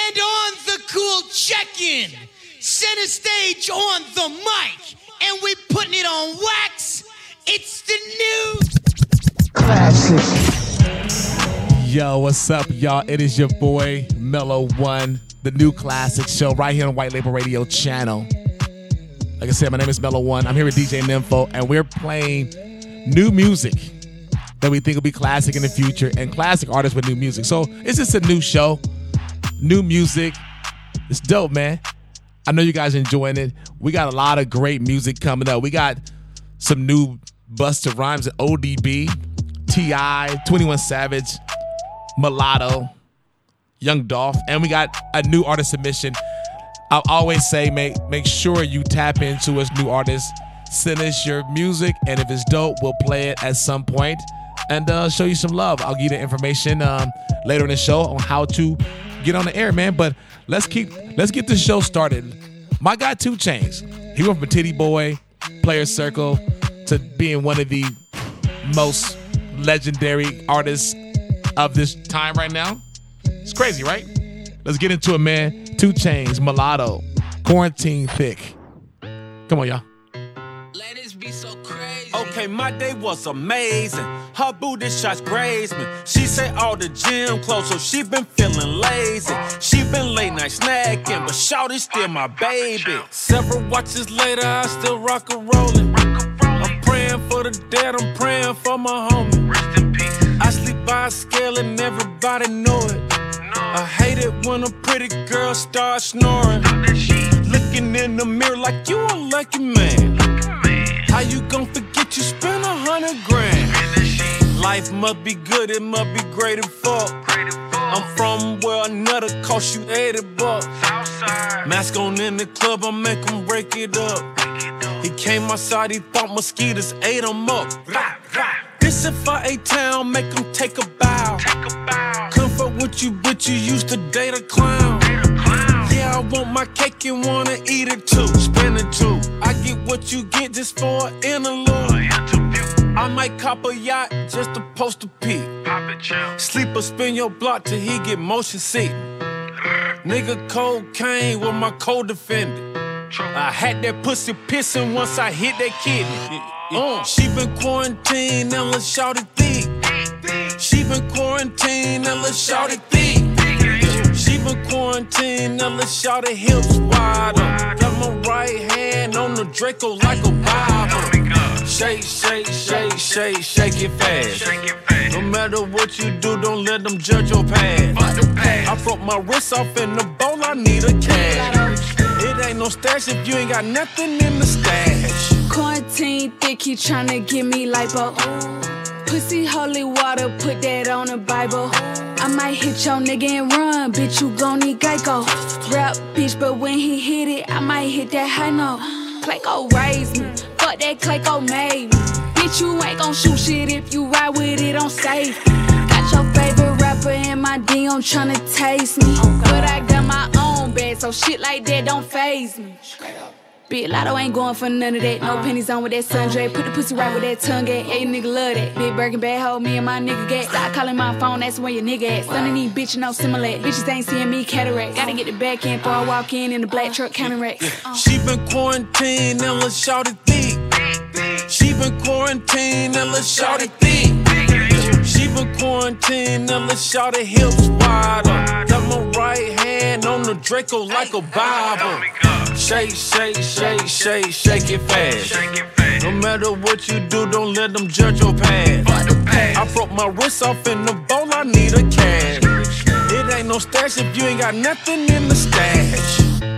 And on the cool check-in, center stage on the mic, and we putting it on wax. It's the new classic. Yo, what's up, y'all? It is your boy Mellow One, the new classic show right here on White Label Radio channel. Like I said, my name is Mellow One. I'm here with DJ Nympho, and we're playing new music that we think will be classic in the future, and classic artists with new music. So it's just a new show, new music. It's dope, man. I know you guys are enjoying it. We got a lot of great music coming up. We got some new Busta Rhymes and ODB, T.I., 21 Savage, Mulatto, Young Dolph, and we got a new artist submission. I'll always say make sure you tap into us new artists. Send us your music, and if it's dope, we'll play it at some point and show you some love. I'll give you the information later in the show on how to get on the air, man. But let's get the show started. My guy 2 Chainz, he went from a titty boy, Player Circle, to being one of the most legendary artists of this time right now. It's crazy, right? Let's get into it, man. 2 Chainz, Mulatto, Quarantine Thick. Come on, y'all. Ladies be so crazy. Okay, my day was amazing. Her booty shots grazed me. She say all the gym closed, so she been feeling lazy. She been late night snacking, but shawty's still my baby. Several watches later, I still rock and rollin'. I'm praying for the dead, I'm praying for my homie. Rest in peace. I sleep by a scale and everybody know it. I hate it when a pretty girl starts snoring. Looking in the mirror like you a lucky man. How you gon' forget you spent 100 grand? Life must be good, it must be great and fuck. I'm from where another cost you $80. Mask on in the club, I make him break it up. He came outside, he thought mosquitoes ate him up. This if I A-Town, make him take a bow. Comfort with you, but you used to date a clown. Yeah, I want my cake and wanna eat it too. Spin it too. I get what you get just for an interlude. I might cop a yacht just to post a pic. Sleep or spin your block till he get motion sick. Nigga cocaine with my co-defendant. I had that pussy pissing once I hit that kidney. She been quarantined and let's shout it thick. She been quarantined and let's shout it thick. She been quarantined and let's shout it hips wider. Got my right hand on the Draco like a Bible. Shake, shake, shake, shake, shake it fast. No matter what you do, don't let them judge your past. I broke my wrist off in the bowl, I need a cash. It ain't no stash if you ain't got nothing in the stash. Quarantine thick, he tryna give me lipo. Pussy holy water, put that on the Bible. I might hit your nigga and run, bitch, you gon' need Geico. Rap, bitch, but when he hit it, I might hit that high note. Clayco raised me, fuck that Clayco made me. Bitch, you ain't gon' shoot shit if you ride with it on safe. Got your favorite rapper in my DM tryna taste me. But I got my own bag, so shit like that don't faze me. Big Lotto ain't going for none of that. No pennies on with that sundre. Put the pussy right with that tongue at. Yeah, you nigga love that. Big Birkin bad hoe, me and my nigga get. Stop calling my phone, that's where your nigga at. Son of these bitches no similar. Bitches ain't seeing me cataract. Gotta get the back in before I walk in the black truck counting racks. She been quarantined and let's shout it thick. She been quarantined and let's shout it thick. She been quarantined and let's shout it hips wider. Got my right hand on the Draco like a Bible. Shake, shake, shake, shake, shake it fast. No matter what you do, don't let them judge your past. I broke my wrist off in the bowl, I need a cash. It ain't no stash if you ain't got nothing in the stash.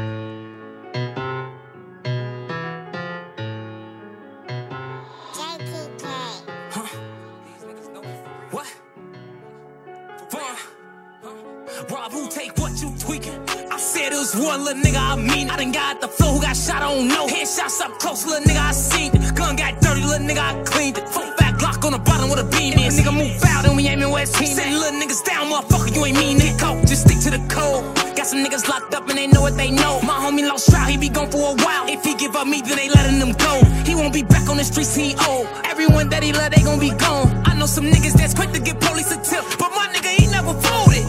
Rob, who take what you tweaking? I said it was one little nigga I mean. I done got the flow who got shot, I don't know. Headshots up close, little nigga I seen it. Gun got dirty, little nigga I cleaned it. 4-5 Glock on the bottom with a beam in. Nigga move foul, then we aiming West Team. Set little niggas down, motherfucker, you ain't mean it. Just stick to the code. Got some niggas locked up and they know what they know. My homie lost trial, he be gone for a while. If he give up me, then they letting him go. He won't be back on the streets, he old. Everyone that he love, they gon' be gone. I know some niggas that's quick to give police a tip, but my nigga, he never folded. I don't really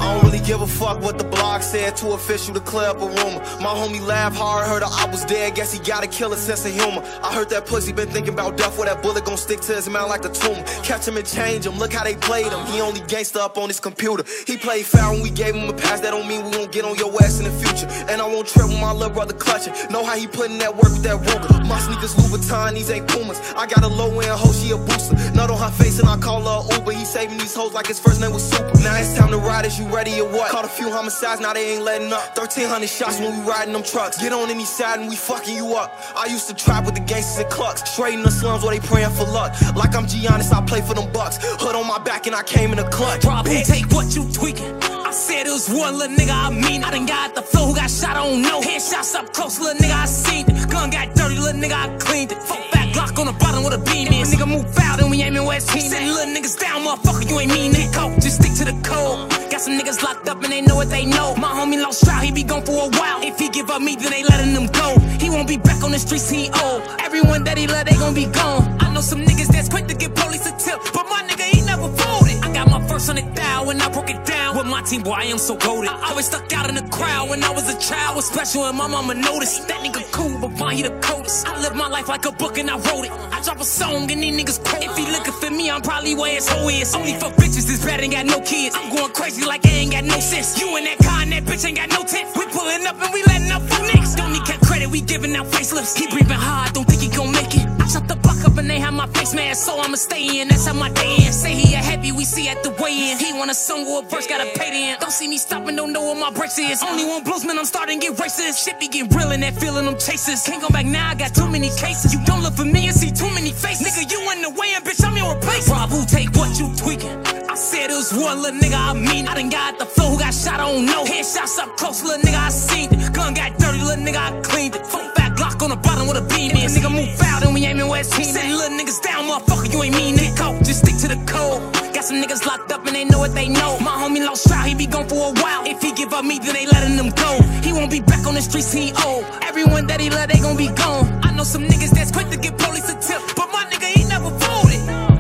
give a fuck what the blog said, too official to clear up a rumor. My homie laughed hard, heard I was dead, guess he got a killer sense of humor. I heard that pussy been thinking about death, where that bullet gon' stick to his mouth like a tumor. Catch him and change him, look how they played him. He only gangsta up on his computer. He played foul when we gave him a pass, that don't mean we won't get on your ass in the future. And I won't trip with my little brother clutching. Know how he putting that work with that Ruger. My sneakers Louboutin, these ain't Pumas. I got a low end hoe, she a booster. Nut on her face and I call her a Uber. He saving these hoes like his first name was Super. Now it's time to ride, is you ready or what? Caught a few homicides, now they ain't letting up. 1,300 shots when we riding them trucks. Get on any side and we fucking you up. I used to trap with the gangsters and clucks. Straight in the slums where they praying for luck. Like I'm Giannis, I play for them bucks. Hood on my back and I came in a clutch. Rob, who take what you tweaking? I said it was one little nigga I mean. I done got the flow, who got shot, I don't know. Headshots up close, little nigga I seen it. Gun got dirty, little nigga I cleaned it. Fuck back Glock on the bottom with a beam in. Nigga move foul, then we aiming West Team. Send little niggas down, motherfucker, you ain't mean that. Go, just stick to the code. Got some niggas locked up and they know what they know. My homie lost trial, he be gone for a while. If he give up me, then they letting him go. He won't be back on the streets, he old. Everyone that he love, they gon' be gone. I know some niggas that's quick to give police a tip, but my nigga, he never folded. I got my first $100,000 when I broke it down. With my team, boy, I am so goated. I always stuck out in the crowd when I was a child. Was special and my mama noticed. That nigga cool, but fine, he the coldest. I live my life like a book and I wrote it. I drop a song and these niggas quote. If he looking for me, I'm probably where his hoe is. Only for bitches, this bad, ain't got no kids. I'm going crazy like I ain't got no sense. You in that car and that bitch ain't got no tent. We pulling up and we letting up for niggas. Don't need credit, we giving out facelifts. He breathing hard, don't think he gon' make it. I shut the block up and they have my face mask, so I'ma stay in. That's how my day in. Say he a heavy, we see at the weigh-in. He want a song or a verse, gotta pay the end. Don't see me stopping, don't know what my breaks is. Only one bluesman, I'm starting to get racist. Shit be getting real in that feeling them chases. Can't go back now, I got too many cases. You don't look familiar, see too many faces. Nigga, you in the way and bitch, I'm your replacement. Rob, who take what you tweaking? I said it was one little nigga I mean. I done got the flow, who got shot, I don't know. Headshots up close, little nigga I seen it. Gun got dirty, little nigga I cleaned it. Fuck back Glock on the bottom with a beam in. Nigga move foul, then we aiming West Team. Send little niggas down, motherfucker, you ain't mean it. Go, just stick to the code. Got some niggas locked up and they know what they know. My homie lost trial, he be gone for a while. If he give up me, then they letting him go. He won't be back on the streets, he old. Everyone that he love, they gon' be gone. I know some niggas that's quick to give police a tip, but my nigga, he never folded.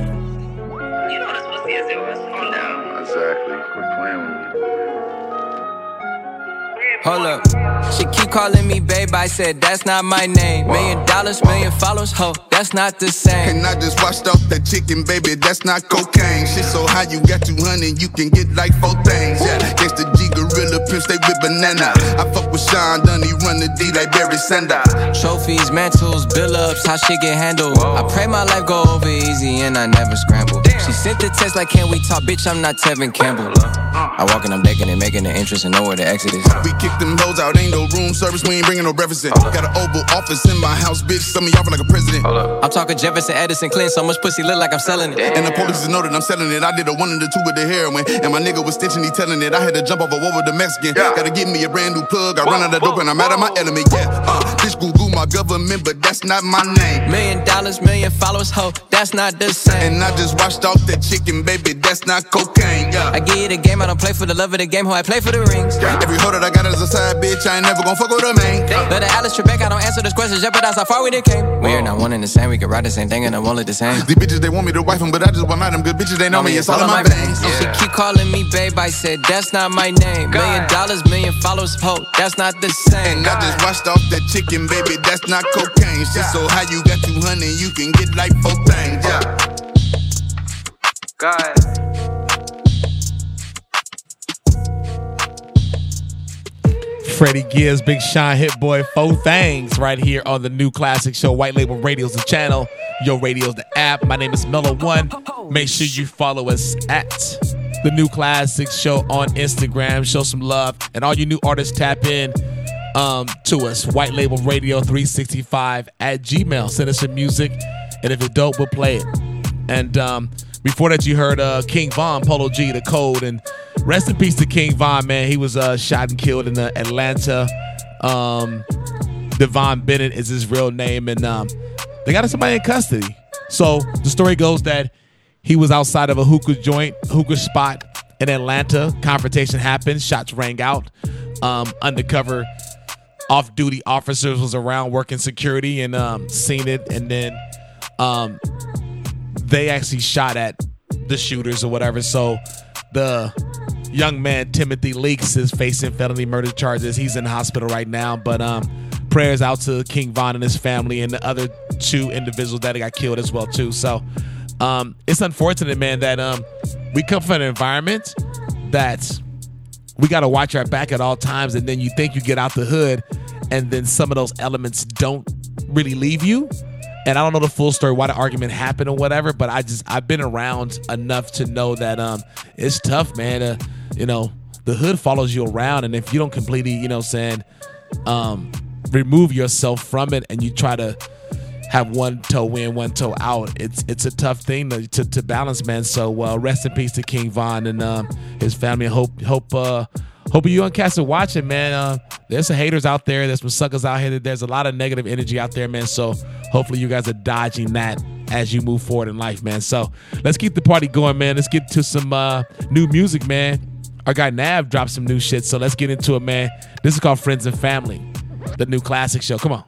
You know this pussy is yours. Calm down. Exactly. Quit playing with me. Hold up, she keep calling me babe, I said that's not my name. $1 million, million followers, ho, that's not the same. And I just washed off that chicken, baby, that's not cocaine. Shit so high, you got 200, you can get like 4 things. Yeah, gangsta G, gorilla, pimp, stay with banana. I fuck with Sean Dunny, run the D like Barry Sanders. Trophies, mantles, bill-ups, how shit get handled. I pray my life go over easy and I never scramble. She sent the text like, can we talk, bitch, I'm not Tevin Campbell. I walk and I'm decking and making the entrance and know where the exit is. We kick them hoes out, ain't no room service, we ain't bringing no breakfast in. Got an Oval Office in my house, bitch, send me off like a president. I'm talking Jefferson, Edison, Clinton, so much pussy look like I'm selling it. And the police know that I'm selling it. I did a 1 and a 2 with the heroin, and my nigga was stitching, he telling it. I had to jump off a wall with the Mexican. Gotta give me a brand new plug, I run out of dope and I'm out of my element, yeah. Bitch Google my government, but that's not my name. $1 million, million followers, ho, that's not the same. And I just washed off that chicken, baby, that's not cocaine, yeah. I give you the game, I don't play for the love of the game, ho, I play for the rings. Every hoe that I got is a side bitch, I ain't never gon' fuck with a main. Let the Alice Trebek, I don't answer this question, jeopardize how far we done came. We are not one and the same, we can ride the same thing and I won't look the same. These bitches, they want me to wife them, but I just want them good bitches, they know me, it's all in my veins. Yeah. She keep calling me babe, I said that's not my name. $1 million, million followers, ho, that's not the same. And I just washed off that chicken, baby, that's not cocaine. Shit so high, you got 200, you can get like 4 things, yeah. God. Freddie Gibbs, Big Sean, Hit Boy, 4 Things right here on the New Classic Show. White Label Radio's the channel. Yo Radio's the app. My name is Mellow One. Make sure you follow us at the New Classic Show on Instagram. Show some love. And all you new artists, tap in to us. White Label Radio 365 at Gmail. Send us some music. And if it's dope, we'll play it. And before that, you heard King Von, Polo G, The Code. And rest in peace to King Von, man. He was shot and killed in Atlanta. Devon Bennett is his real name. And they got somebody in custody. So the story goes that he was outside of a hookah spot in Atlanta. Confrontation happened. Shots rang out. Undercover off-duty officers was around working security and seen it. And then they actually shot at the shooters or whatever. So the young man Timothy Leaks is facing felony murder charges. He's in the hospital right now, but prayers out to King Von and his family and the other 2 individuals that got killed as well too. So it's unfortunate, man, that we come from an environment that we got to watch our back at all times, and then you think you get out the hood, and then some of those elements don't really leave you. And I don't know the full story, why the argument happened or whatever, but I've been around enough to know that it's tough, man. The hood follows you around, and if you don't completely, remove yourself from it and you try to have one toe in, one toe out, it's a tough thing to balance, man. So rest in peace to King Von and his family. Hope you and Cats are watching, man. There's some haters out there. There's some suckers out here. There's a lot of negative energy out there, man. So hopefully you guys are dodging that as you move forward in life, man. So let's keep the party going, man. Let's get to some new music, man. Our guy Nav dropped some new shit, so let's get into it, man. This is called Friends and Family, the new classic show. Come on.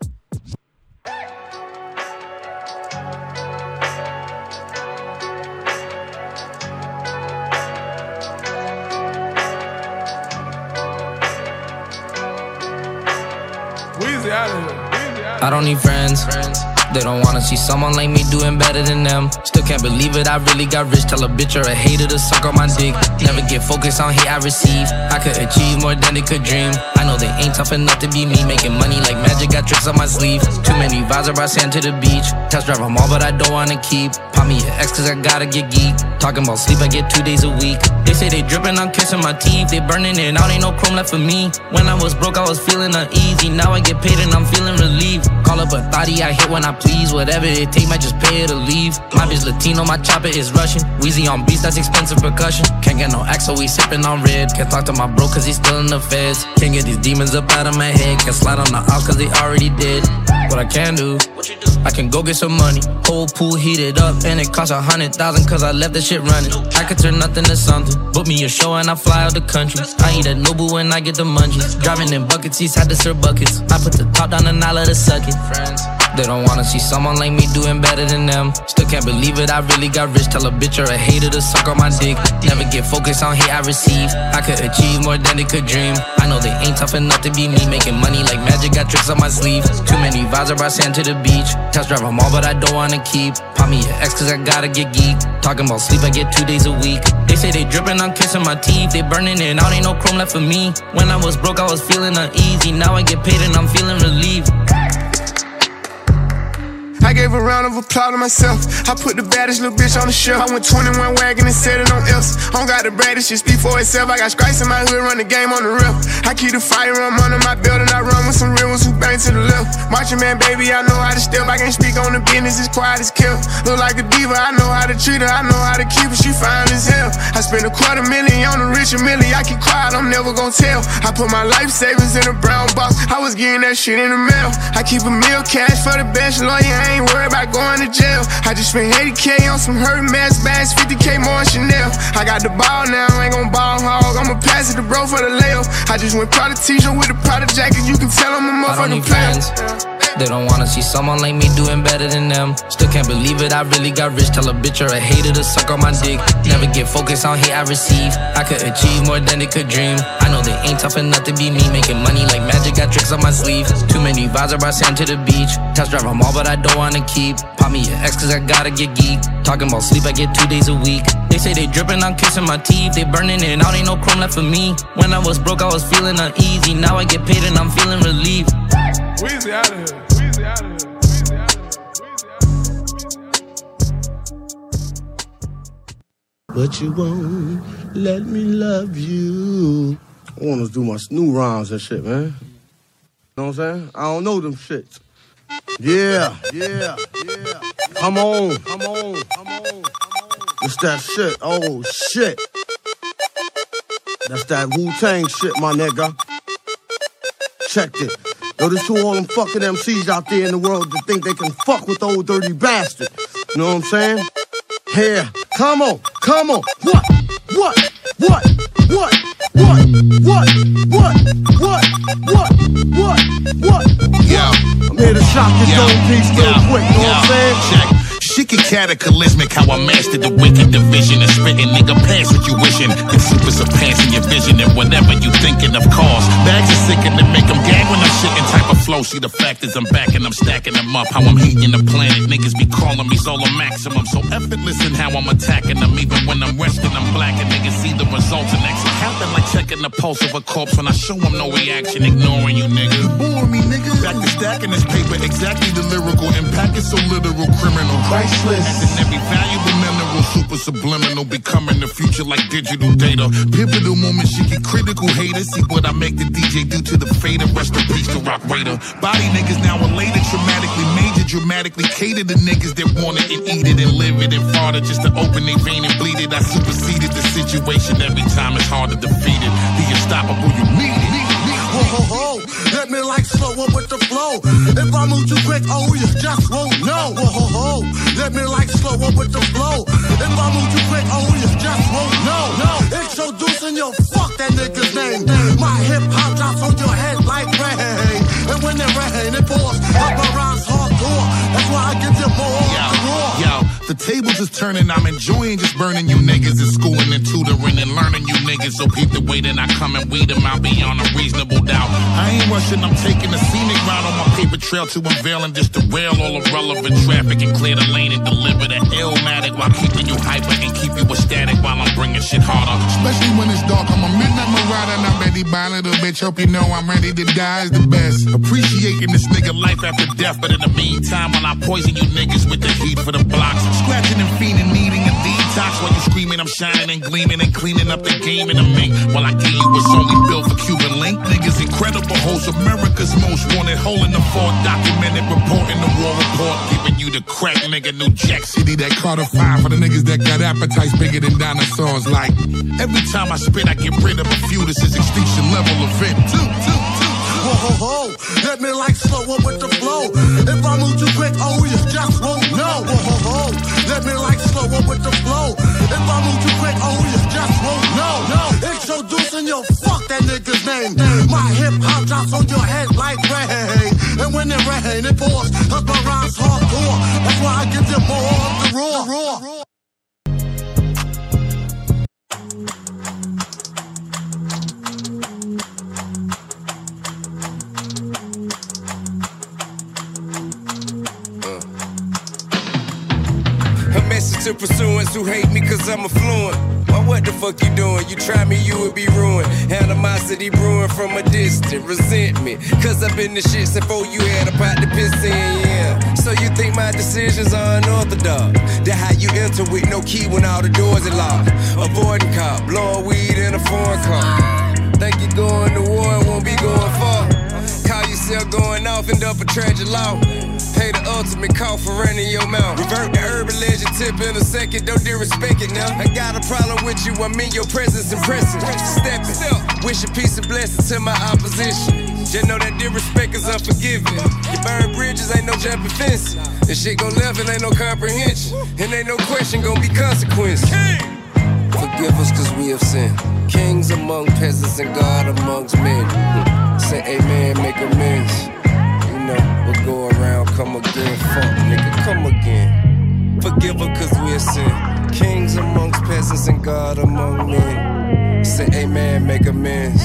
I don't need friends. They don't wanna see someone like me doing better than them. Still can't believe it, I really got rich. Tell a bitch or a hater to suck on my dick. Never get focused on hate I receive. I could achieve more than they could dream. I know they ain't tough enough to be me. Making money like magic, got tricks on my sleeve. Too many vibes, I brought sand to the beach. Test drive them all, but I don't wanna keep. Pop me an X cause I gotta get geek. Talking about sleep, I get 2 days a week. They say they dripping, I'm kissing my teeth. They burning it out, ain't no chrome left for me. When I was broke, I was feeling uneasy. Now I get paid and I'm feeling relieved. Call up a thotty, I hit when I please. Whatever it take, might just pay her to leave. My bitch Latino, my chopper is Russian. Wheezy on beats, that's expensive percussion. Can't get no X, so we sipping on red. Can't talk to my bro cause he's still in the feds. Can't get these demons up out of my head. Can't slide on the ops cause they already did. What I can do, I can go get some money. Whole pool heated up and it cost 100,000 cause I left the shit running. I could turn nothing to something. Book me a show and I fly out the country. I eat at Nobu when I get the munchies. Driving in bucket seats, had to serve buckets. I put the top down and I let it suck it. They don't wanna see someone like me doing better than them. Still can't believe it, I really got rich. Tell a bitch or a hater to suck on my dick. Never get focused on hate I receive. I could achieve more than they could dream. I know they ain't tough enough to be me. Making money like magic, got tricks on my sleeve. Too many vibes, I brought sand to the beach. Test drive them all, but I don't wanna keep. Pop me an X cause I gotta get geek. Talking about sleep, I get 2 days a week. They say they dripping, I'm kissing my teeth. They burning it out, ain't no chrome left for me. When I was broke, I was feeling uneasy. Now I get paid and I'm feeling relieved. I gave a round of applause to myself. I put the baddest little bitch on the shelf. I went 21 wagon and set it on else. I don't got the baddest shit speak for itself. I got stripes in my hood, run the game on the real. I keep the firearm under my belt and I run with some real ones who bang to the left. Marching man, baby, I know how to step. I can't speak on the business, it's quiet as kill. Look like a diva, I know how to treat her. I know how to keep her, she fine as hell. I spent $250,000 on a Richard Mille. I keep quiet, I'm never gonna tell. I put my life savings in a brown box. I was getting that shit in the mail. I keep a meal cash for the best lawyer. I ain't worried about going to jail. I just spent 80K on some hurt mask bags, 50K more on Chanel. I got the ball now, I ain't gon' ball hog. I'ma pass it to bro for the layup. I just went Prada t-shirt with a Prada jacket. You can tell I'm a motherfucking player. They don't wanna see someone like me doing better than them. Still can't believe it, I really got rich. Tell a bitch or a hater to suck on my dick. Never get focused on hate I receive. I could achieve more than they could dream. I know they ain't tough enough to be me. Making money like magic, got tricks on my sleeve. Too many vibes, I brought sand to the beach. Test drive them all, but I don't wanna keep. Pop me an X cause I gotta get geek. Talking about sleep, I get 2 days a week. They say they dripping, I'm kissing my teeth. They burning it out, ain't no chrome left for me. When I was broke, I was feeling uneasy. Now I get paid and I'm feeling relieved. Weezy out of here. But you won't let me love you. I want to do my new rhymes and shit, man. You know what I'm saying? I don't know them shits. Yeah. Come on. It's that shit. Oh, shit. That's that Wu-Tang shit, my nigga. Check it. Yo, this to all them fucking MCs out there in the world that think they can fuck with the old dirty bastard. You know what I'm saying? Here, come on. What? Yeah. I'm here to shock this old piece real quick, you know what I'm saying? shit get cataclysmic. How I mastered the wicked division and spitting, nigga, pass what you wishing. And super surpassing your vision and whatever you thinking of cause. Bags are sick and they make them gag when I'm shitting type of flow. See the fact is I'm back and I'm stacking them up. How I'm heating the planet, niggas be calling me Zola Maximum. So effortless in how I'm attacking them. Even when I'm resting, I'm black and niggas see the results. And next happen like checking the pulse of a corpse. When I show them no reaction, ignoring you niggas. Bore me niggas. Back to stacking this paper, exactly the lyrical impact is so literal, criminal. Priceless. And every valuable mineral, super subliminal, becoming the future like digital data. Pivotal moments, she get critical haters. See what I make the DJ do to the fader. Rest in peace to Rock Raider. Body niggas now elated, traumatically major, dramatically cater to niggas that want it and eat it and live it and fart it just to open their vein and bleed it. I superseded the situation every time, it's hard to defeat it. The unstoppable, you need it. Ho ho ho, let me like slow up with the flow. If I move too quick, oh you just won't know. Ho ho ho, let me like slow up with the flow. If I move too quick, oh you just won't know. No, introducing your fuck that nigga's name. My hip hop drops on your head like rain. And when it rain, it pours. Up my rhymes hardcore. That's why I give you more of the raw. Yo, the tables is turning. I'm enjoying just burning you niggas and schooling and tutoring and learning you niggas. So peep the way that I come and weed them out beyond a reasonable doubt. I ain't rushing, I'm taking a scenic route on my paper trail to unveil and just derail all irrelevant traffic and clear the lane and deliver the illmatic while keeping you hyper and keep you ecstatic while I'm bringing shit harder. Especially when it's dark, I'm a midnight marauder and I'm ready by a little bitch. Hope you know I'm ready to die is the best. Appreciating this nigga life after death, but in the meantime, while I poison you niggas with the heat for the blocks, scratching and fiending, needing a detox while you screaming, I'm shining and gleaming and cleaning up the game in the mink. While I give you what's only built for Cuban link, niggas incredible host, America's most wanted, hole in the fort, documented, reporting the war report, giving you the crack nigga, New Jack City, that Carter 5 for the niggas that got appetites bigger than dinosaurs. Like every time I spit, I get rid of a few. This is extinction level event. Ho ho ho, let me like slow up with the flow. If I move too quick, oh you just won't know. Ho ho ho, let me like slow up with the flow. If I move too quick, oh you just won't know. No, introducing your fuck that nigga's name. My hip hop drops on your head like rain. And when it rain, it pours. Cause my rhymes hardcore. That's why I give you more of the raw. To pursuance who hate me cause I'm affluent. Well, what the fuck you doing? You try me, you would be ruined. Animosity brewing from a distance. Resentment, cause I've been the shit since before you had a pot to piss in, yeah. So you think my decisions are unorthodox? That how you enter with no key when all the doors are locked. Avoiding cop, blowing weed in a foreign car. Think you're going to war and won't be going far. Call yourself going off, end up a tragic law. Pay the ultimate call for running your mouth. Revert the urban legend tip in a second, don't disrespect it now. I got a problem with you, I'm in your presence impressive. Stepping, wishing peace and blessings to my opposition. Just know that disrespect is unforgiving. You burn bridges, ain't no jumping fences. This shit go left and ain't no comprehension. And ain't no question, gon' be consequences. Forgive us cause we have sinned. Kings among peasants and God amongst men. Say amen, make amends. You know, we'll go around, come again. Fuck, nigga, come again. Forgive us cause we have sinned. Kings amongst peasants and God among men. Say amen, make amends.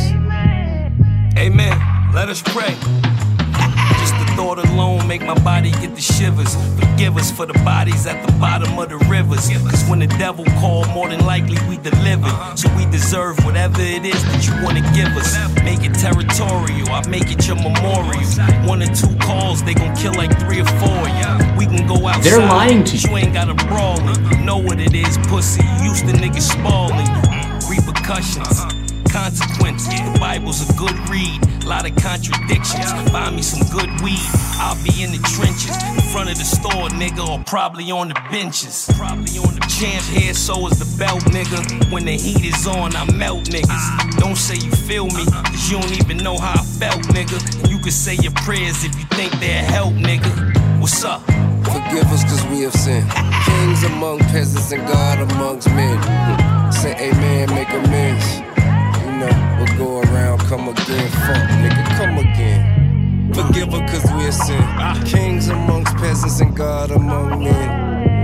Amen, let us pray. Just the thought alone make my body get the shivers. Forgive us for the bodies at the bottom of the rivers. Cause when the devil called, more than likely we delivered. So we deserve whatever it is that you wanna give us. Make it territorial, I make it your memorial. 1 or 2 calls, they gon' kill like 3 or 4. Yeah, we can go outside. They're lying to you. You ain't gotta brawl it. You know what it is, pussy. You used to niggas spalling. Repercussions. Consequences, the Bible's a good read, a lot of contradictions. Buy me some good weed, I'll be in the trenches, in front of the store, nigga, or probably on the benches. Probably on the champ here, so is the belt, nigga. When the heat is on, I melt niggas. Don't say you feel me, cause you don't even know how I felt, nigga. You can say your prayers if you think they'll help, nigga. What's up? Forgive us cause we have sinned. Kings among peasants and God amongst men. Say amen, make amends. We'll go around, come again, fuck, nigga, come again. Forgive her cause we're sin. Kings amongst peasants and God among men.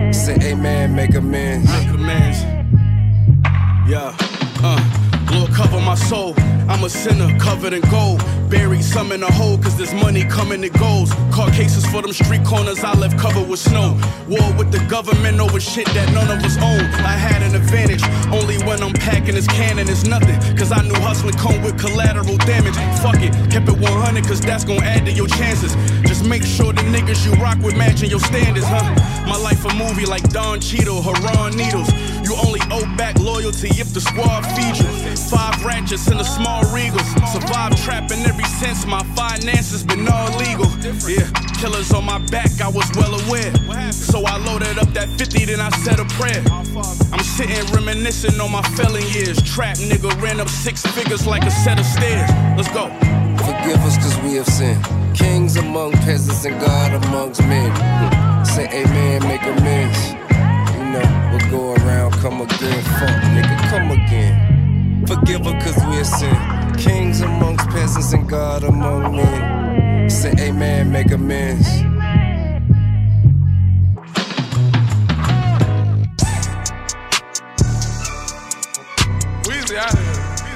Say amen, make amends. Make amends. Yeah, Lord, cover my soul. I'm a sinner covered in gold. Buried some in a hole, cause there's money coming and goes. Caught cases for them street corners I left covered with snow. War with the government over shit that none of us own. I had an advantage, only when I'm packing this cannon is nothing. Cause I knew hustling come with collateral damage. Fuck it, kept it 100 cause that's gon' add to your chances. Just make sure the niggas you rock with matching your standards, huh? My life a movie like Don Cheadle, Haran Needles. You only owe back loyalty if the squad feeds you. 5 ratchets and a small Regals. Survived trapping ever since my finances been all legal. Yeah, killers on my back, I was well aware. So I loaded up that 50, then I said a prayer. I'm sitting reminiscing on my felon years. Trap nigga ran up 6 figures like a set of stairs. Let's go. Forgive us cause we have sinned. Kings among peasants and God amongst men. Say amen, make amends. You know, we'll go around, come again. Fuck nigga, come again. Forgive us cause we have sinned. Kings amongst peasants and God among men. Say amen, make amends. Weezy out here.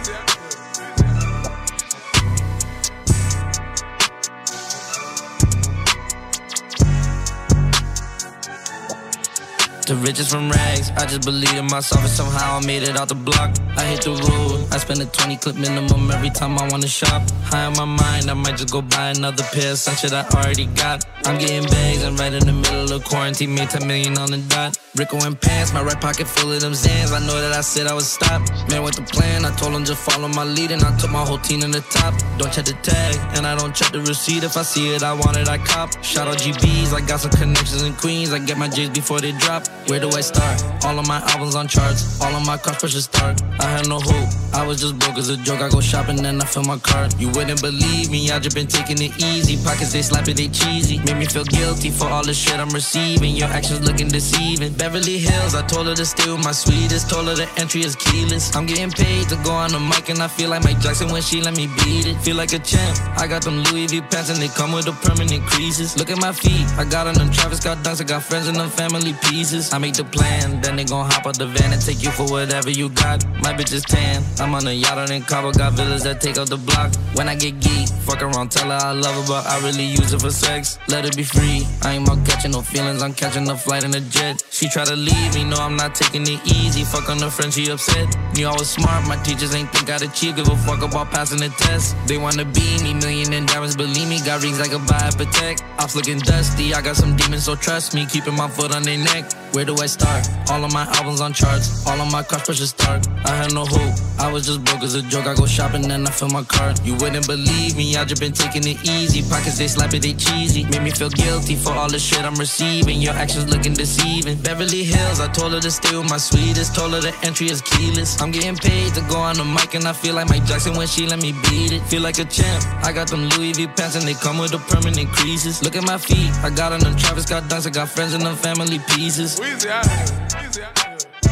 The richest from rags, I just believe in myself and somehow I made it out the block. I hit the road, I spend a 20 clip minimum every time I wanna shop. High on my mind, I might just go buy another pair of some shit I already got. I'm getting bags, I'm right in the middle of quarantine, made 10 million on the dot. Rico and pants, my right pocket full of them Zans. I know that I said I would stop. Man, with the plan, I told him just follow my lead and I took my whole team in the top. Don't check the tag, and I don't check the receipt. If I see it, I want it, I cop. Shout out GBs, I got some connections in Queens. I get my J's before they drop. Where do I start? All of my albums on charts, all of my cars push a start. I had no hope, I was just broke as a joke. I go shopping and I fill my cart. You wouldn't believe me, I just been taking it easy. Pockets they slappy, they cheesy. Made me feel guilty for all the shit I'm receiving. Your actions looking deceiving. Beverly Hills, I told her to stay with my sweetest. Told her the entry is keyless. I'm getting paid to go on the mic and I feel like Mike Jackson when she let me beat it. Feel like a champ, I got them Louis V pants and they come with the permanent creases. Look at my feet, I got on them Travis Scott dunks. I got friends in them family pieces. I make the plan, then they gon' hop out the van and take you for whatever you got. My bitch is tan, I'm on a yacht out in Cabo. Got villas that take out the block. When I get geek, fuck around, tell her I love her, but I really use it for sex. Let her be free, I ain't about catching no feelings. I'm catching a flight in a jet. She try to leave me, no I'm not taking it easy. Fuck on her friend, she upset. Knew I was smart, my teachers ain't think I'd achieve. Give a fuck about passing the test. They wanna be me, million in diamonds, believe me. Got rings like a buy a Patek. Ops looking dusty, I got some demons, so trust me. Keeping my foot on their neck. Where do I start? All of my albums on charts, all of my cars push a start. I had no hope, I was just broke as a joke. I go shopping and I fill my cart. You wouldn't believe me, I just been taking it easy. Pockets they slappy, they cheesy. Made me feel guilty for all the shit I'm receiving. Your actions looking deceiving. Beverly Hills, I told her to stay with my sweetest. Told her the entry is keyless. I'm getting paid to go on the mic and I feel like Mike Jackson when she let me beat it. Feel like a champ, I got them Louis V pants and they come with the permanent creases. Look at my feet, I got on them Travis Scott dunks. I got friends in them family pieces. Weezy out here. Weezy out here.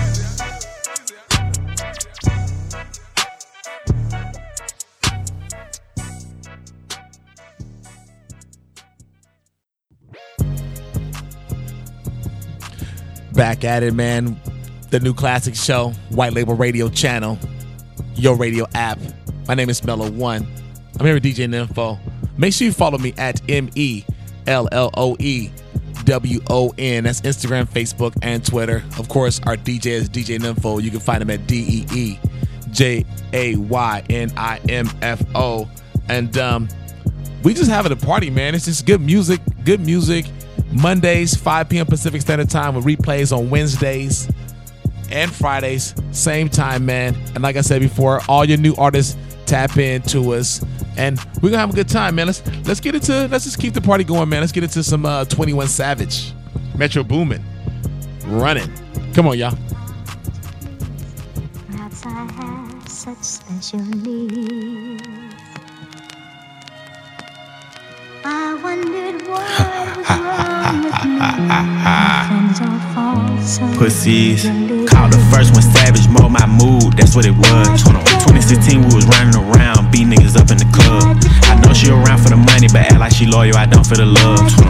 Back at it, man. The New Classic Show, White Label Radio Channel, your radio app. My name is Mellow One. I'm here with DJ Nympho. Make sure you follow me at MELLOEWON. That's Instagram, Facebook, and Twitter. Of course, our DJ is DJ Nympho. You can find him at DEEJAYNIMFO. And we just having a party, man. It's just good music. Good music. Mondays, 5 p.m. Pacific Standard Time with replays on Wednesdays and Fridays. Same time, man. And like I said before, all your new artists tap into us. And we're gonna have a good time, man. Let's just keep the party going, man. Let's get into some 21 Savage. Metro Boomin. Running. Come on, y'all. Perhaps I have such special needs. I wondered what was wrong with me. Friends all fall so Pussies, called the first one savage, mold my mood, that's what it was. 2016 we was running around, beat niggas up in the club. I know she around for the money, but act like she loyal, I don't feel the love. I don't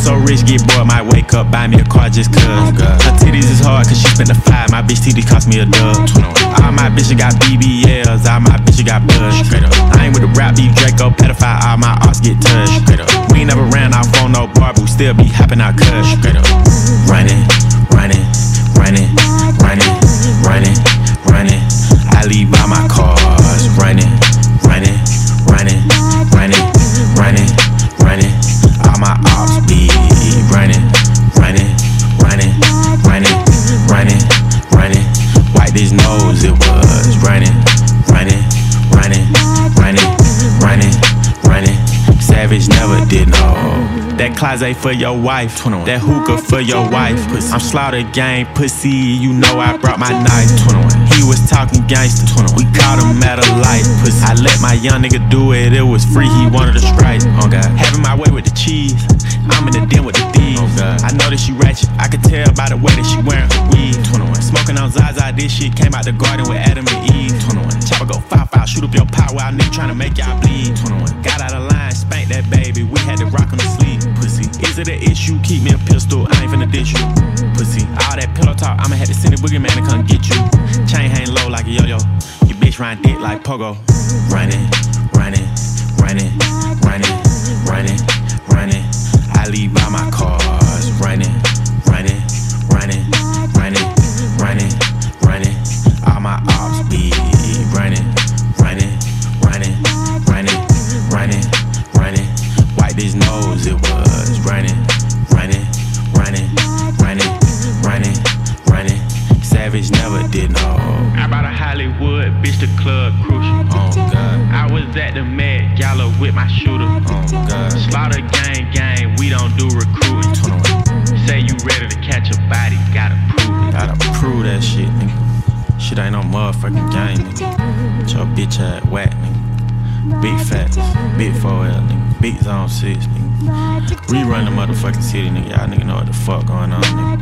so rich, get bored, might wake up, buy me a car just cuz. Her titties is hard cause she spent the 5, my bitch titties cost me a dub. All my bitches got BBLs, all my bitches got buzz. I ain't with the rap beef, Draco, pedophile, all my arts get touched. We ain't never ran off on no bar, but we still be hopping out cuss. Running, running, running, running, running, running. I leave all my cars running, running, running, running, running, running. All my ops be running, running, running, running, running, running. Wipe this nose, it was running, running, running, running, running, running. Savage never did no. That closet for your wife, that hookah for your wife. I'm Slaughter Gang, pussy, you know I brought my knife. He was talking gangster, we caught him at a light. I let my young nigga do it, it was free, he wanted a strike. Having my way with the cheese, I'm in the den with the thieves. I know that she ratchet, I could tell by the way that she wearing her weave. Smoking on Zaza, this shit came out the garden with Adam and Eve. Chopper go 5-5, shoot up your pot while nigga tryna make y'all bleed. Got out of line, spanked that baby, we had to rock on the sleeve. Pussy, is it an issue? Keep me a pistol, I ain't finna dish you. Pussy, all that pillow talk, I'ma have to send a boogeyman to come get you. Chain hang low like a yo-yo, your bitch ride dick like pogo. Running, running, running, running, running, running. I leave all my cars running, running, running, running, running, running. All my ops be running, running, running, running, running, running. Wipe this nose, it was running, running, running, running, running, running. Savage never did no. I brought a Hollywood, bitch, the club crucial. Oh God. I was at the Met Gala with my shooter. Oh God. Slaughter gang, gang, we don't do recruiting. Say you ready to catch a body, gotta prove it. Gotta prove that shit, nigga. Shit ain't no motherfucking game, nigga. Get your bitch ass whack, nigga. Big facts, big 4L, nigga. Big zone 6, nigga. Rerun the motherfucking city, nigga. Y'all nigga know what the fuck going on,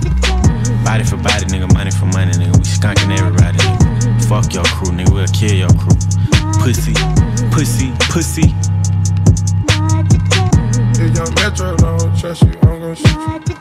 nigga. Body for body, nigga. Money for money, nigga. We skunking everybody, nigga. Fuck your crew, nigga. We'll kill your crew. Pussy, pussy, pussy. If young Metro don't trust you, I'm gonna shoot you.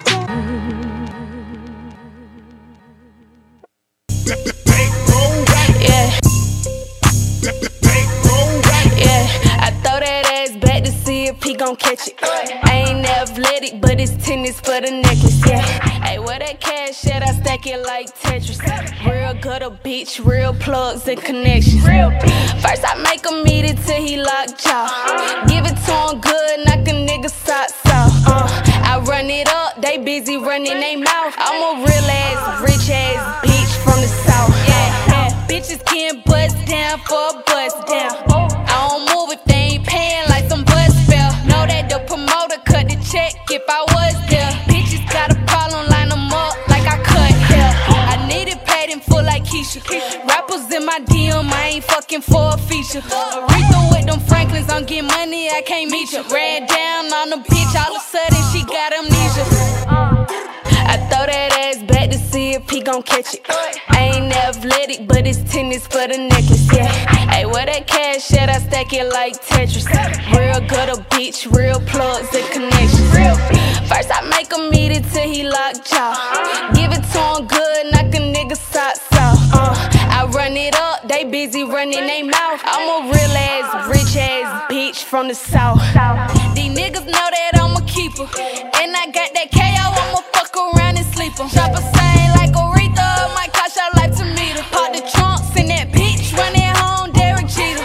He gon' catch it. I ain't athletic, but it's tennis for the necklace, yeah. Hey, where that cash at? I stack it like Tetris. Real gutter bitch, real plugs and connections. First I make him eat it till he locked jaw. Give it to him good, knock a nigga socks off. I run it up, they busy running they mouth. I'm a real ass, rich ass bitch from the south. Yeah, bitches can't bust down for a bust down. I don't move if they ain't paying like some bus fare. Know that the promoter cut the check if I was there. Bitches got a problem, line them up like I cut hair. I need it paid in full like Keisha. Rappers in my DM, I ain't fucking for a feature. Aretha with them Franklins, I'm getting money, I can't meet you. Ran down on the bitch, all of a sudden she got amnesia. I throw that ass back to see if he gon' catch it. I ain't athletic, but it's tennis for the necklace, yeah. Hey, where that cash at? I stack it like Tetris. Real gutter bitch, real plugs and connections. First I make him eat it till he locked jaw. Give it to him good, knock a nigga socks off. I run it up, they busy running they mouth. I'm a real ass, rich ass bitch from the south. These niggas know that I'm a keeper, and I got that KO, I'ma fuck around and sleep em. Chopper sing like Aretha, might cost your life to meet her. Pop the trunks and that bitch running home, Derek Jeter.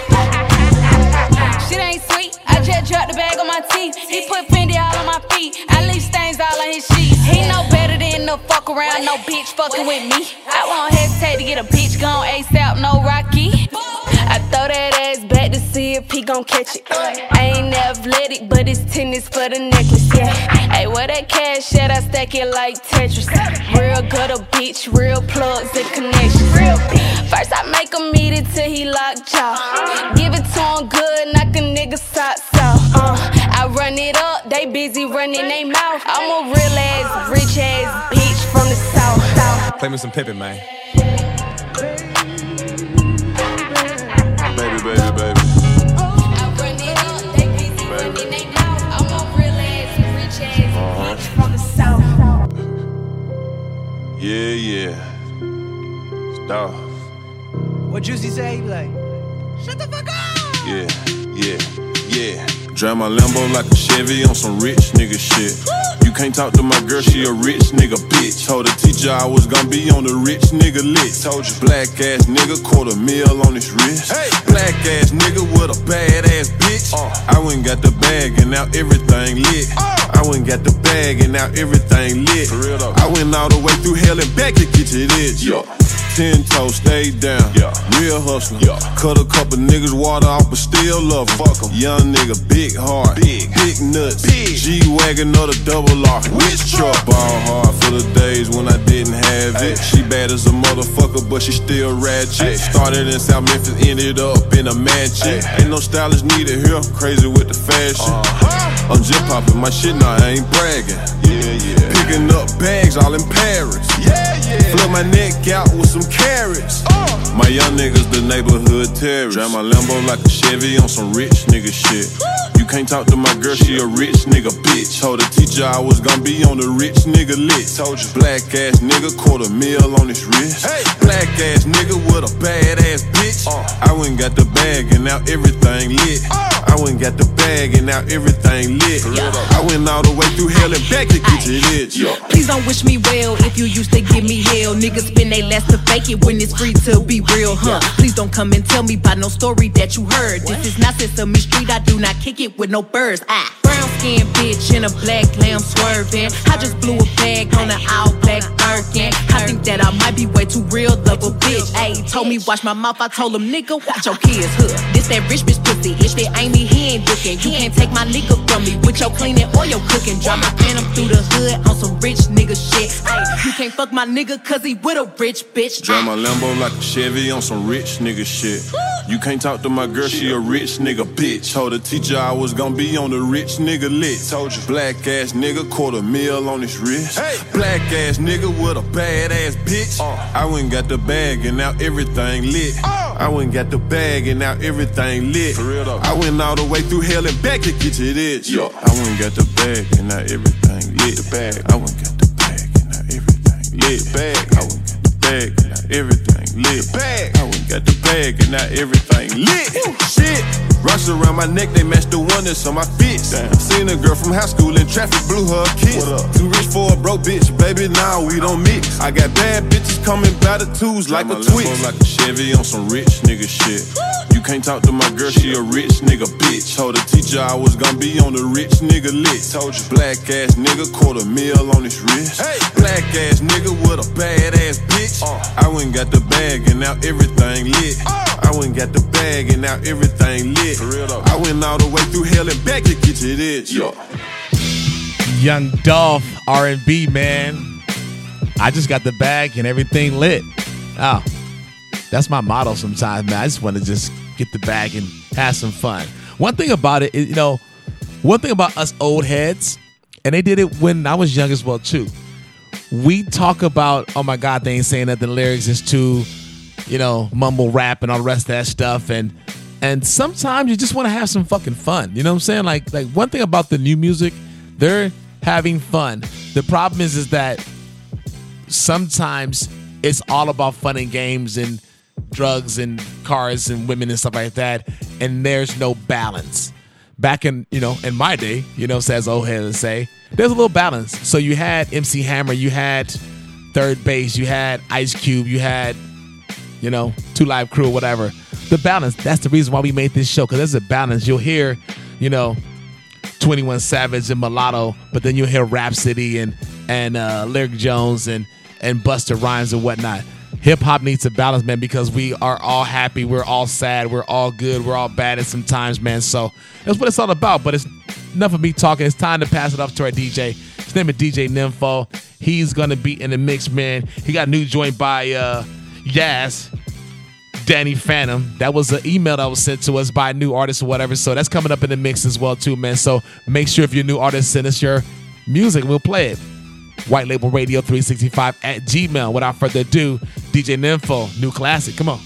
Shit ain't sweet, I just dropped the bag on my teeth. He put Fendi all on my feet, I leave stains all on his sheets. He no better than no fuck around, no bitch fucking with me. I won't hesitate to get a bitch gone ASAP, no Rocky. I throw that ass back to see if he gon' catch it. I ain't athletic, but it's tennis for the necklace, yeah. Hey, where that cash at? I stack it like Tetris. Real gutter bitch, real plugs and connections. First I make him eat it till he locked jaw. Give it to him good, knock a nigga socks off. I run it up, they busy running they mouth. I'm a real ass, rich ass bitch from the south. Play me some Pippin, man. Baby, baby, baby. I run it up, they busy running they mouth. I'm a real ass, rich ass bitch. What Juicy say? He be like, shut the fuck up. Yeah. Drive my Lambo like a Chevy on some rich nigga shit. You can't talk to my girl, she a rich nigga bitch. Told the teacher I was gonna be on the rich nigga list. Told you black ass nigga, $250,000 on his wrist. Black ass nigga with a bad ass bitch. I went and got the bag and now everything lit. I went and got the bag and now everything lit. For real though. I went all the way through hell and back to get to this. 10 toes, stay down. Real hustler. Cut a couple niggas water off, but still love 'em. Fuck 'em. Young nigga, big heart, big nuts, G-Wagon or the double R. Which truck? Ball hard for the days when I didn't have it. She bad as a motherfucker, but she still ratchet. Started in South Memphis, ended up in a mansion. Ain't no stylist needed here. Crazy with the fashion. I'm just popping my shit now, I ain't bragging. Picking up bags all in Paris. Flip my neck out with some carrots. My young niggas, the neighborhood terrorists. Drive my Lambo like a Chevy on some rich nigga shit. You can't talk to my girl, she a rich nigga bitch. Told the teacher I was gonna be on the rich nigga list. Told you black ass nigga, $250,000 on his wrist. Black ass nigga with a bad ass bitch. I went and got the bag and now everything lit. I went and got the bag and now everything lit. I went all the way through hell and back to get to this. Please don't wish me well if you used to give me hell. Niggas spend they last to fake it when it's free to be real, huh? Please don't come and tell me about no story that you heard. This is not Sesame Street, I do not kick it with no birds. Brown skin bitch in a black lamb swerving. I just blew a bag on an all black Birkin. I think that I might be way too real of a bitch. Ayy, told me watch my mouth, I told him nigga watch your kids, huh? This that rich bitch pussy, if it ain't me, he ain't looking. You can't take my nigga from me with your cleaning or your cooking. Drive my phantom through the hood on some rich nigga shit. Ayy, you can't fuck my nigga cause he with a rich bitch. Drive my Lambo like a Chevy on some rich nigga shit. You can't talk to my girl, she a rich nigga bitch. Told the teacher I was gonna be on the rich nigga list. Told you black ass nigga, $250,000 on his wrist. Black ass nigga with a bad ass bitch. I went and got the bag and now everything lit. I went and got the bag and now everything lit. For real though. I went all the way through hell and back to get to this. I went and got the bag and now everything lit. The bag. I went and got the bag and now everything lit. The bag. I went and got the bag and now everything lit. Bag. I went and got the bag and now everything lit. Shit. Rocks around my neck, they match the one that's on my fits. Seen a girl from high school in traffic, blew her a kiss. Too rich for a broke bitch, baby, now we don't mix. I got bad bitches coming by the twos like a Twix. Like a Chevy on some rich nigga shit. You can't talk to my girl, she a rich nigga bitch. Told the teacher I was gonna be on the rich nigga list. Told you black ass nigga, $250,000 on his wrist. Black ass nigga with a bad ass bitch. I went and got the bag and now everything lit. I went and got the bag and now everything lit. For real though. I went all the way through hell and back to get to this. Young Dolph, R&B, man. I just got the bag and everything lit. Oh, that's my motto sometimes, man. I just want to just get the bag and have some fun. One thing about it, you know, one thing about us old heads, and they did it when I was young as well too. We talk about, oh my God, they ain't saying nothing. Lyrics is too, you know, mumble rap and all the rest of that stuff. And sometimes you just want to have some fucking fun. You know what I'm saying? Like one thing about the new music, they're having fun. The problem is that sometimes it's all about fun and games and drugs and cars and women and stuff like that. And there's no balance. Back in, you know, in my day, you know, says old head to say, there's a little balance. So you had MC Hammer, you had Third Base, you had Ice Cube, you had, you know, 2 Live Crew, whatever. The balance, that's the reason why we made this show, because there's a balance. You'll hear, you know, 21 Savage and Mulatto, but then you'll hear Rhapsody and Lyric Jones and Busta Rhymes and whatnot. Hip-hop needs a balance, man, because we are all happy, we're all sad, we're all good, we're all bad at some times, man. So that's what it's all about, but it's enough of me talking. It's time to pass it off to our DJ. His name is DJ Nympho. He's going to be in the mix, man. He got a new joint by Yaz, Danny Phantom. That was an email that was sent to us by a new artist or whatever, so that's coming up in the mix as well too, man. So make sure if you're a new artist, send us your music, we'll play it. White Label Radio 365 at Gmail. Without further ado, DJ Nympho, new classic. Come on.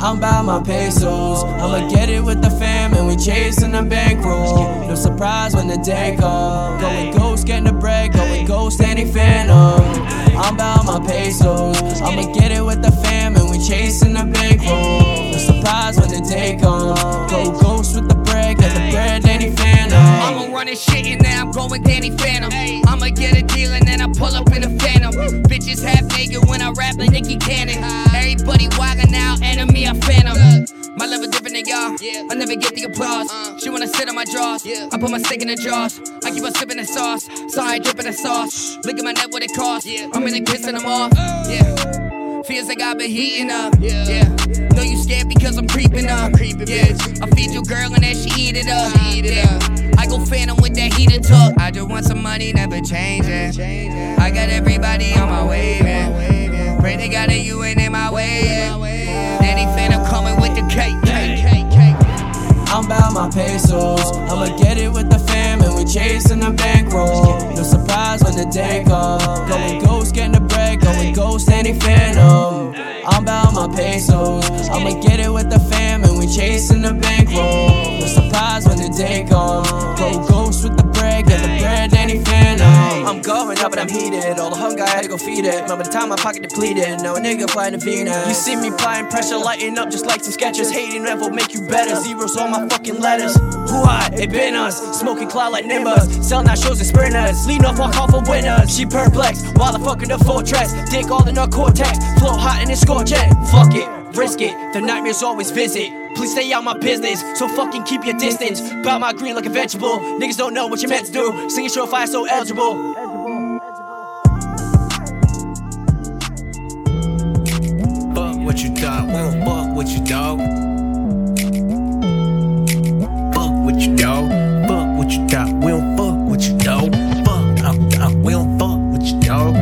I'm about my pesos. I'ma get it with the fam and we chasing the bankroll. No surprise when the day comes. Going ghost, getting the bread, going ghost, any phantom. I'm about my pesos. I'ma get it with the fam and we chasing the bankroll. No surprise when the day comes. Go ghost with the bread, get the bread, any phantom. I'ma run this shit and now I'm going Danny Phantom. I'ma get a deal and then I pull up in a Phantom. Bitches half naked when I rap like Nicky Cannon. Everybody wagging now, enemy a Phantom. My level different than y'all, I never get the applause. She wanna sit on my drawers, I put my stick in the jaws. I keep on sipping the sauce, sorry dripping the sauce. Look at my net, what it costs, I'm in the kissing them off, Feels like I've been heating up, Know you scared because I'm creeping up, I feed your girl and then she eat it up, I go Phantom with that heated talk. I just want some money, never changing. I got everybody on my way, man. Pray to God that you ain't in my way, Danny Phantom coming with the cake. I'm about my pesos. I'ma get it with the fam and we chasing the bankroll. No surprise when the day comes. Going ghost, getting the bread, going ghost, any phantom. I'm about my pesos. I'ma get it with the fam and we chasing the bankroll. No surprise when the day comes. Go ghost with the bread, get the bread, any phantom. I'm going up and I'm heated. All the hunger I had to go feed it. Remember the time my pocket depleted. Now a nigga flying to Venus. You see me applying pressure, lighting up just like some sketches. Hating never make you better. Zeros on my fucking letters. Who I? It been us. Smoking cloud like Nimbus. Selling out shows and sprinters. Lean off, walk off for winners. She perplexed while the fucking the fortress. Dick all in her cortex. Flow hot and it's scorching. Fuck it, risk it. The nightmares always visit. Please stay out my business, so fucking keep your distance. Bout my green like a vegetable. Niggas don't know what you meant to do. Singing surefire so eligible. Fuck what you thought, we don't fuck with you, dog. Fuck with you, dog. Fuck what you thought, we don't fuck with you, dog. Fuck, we don't fuck with you, dog.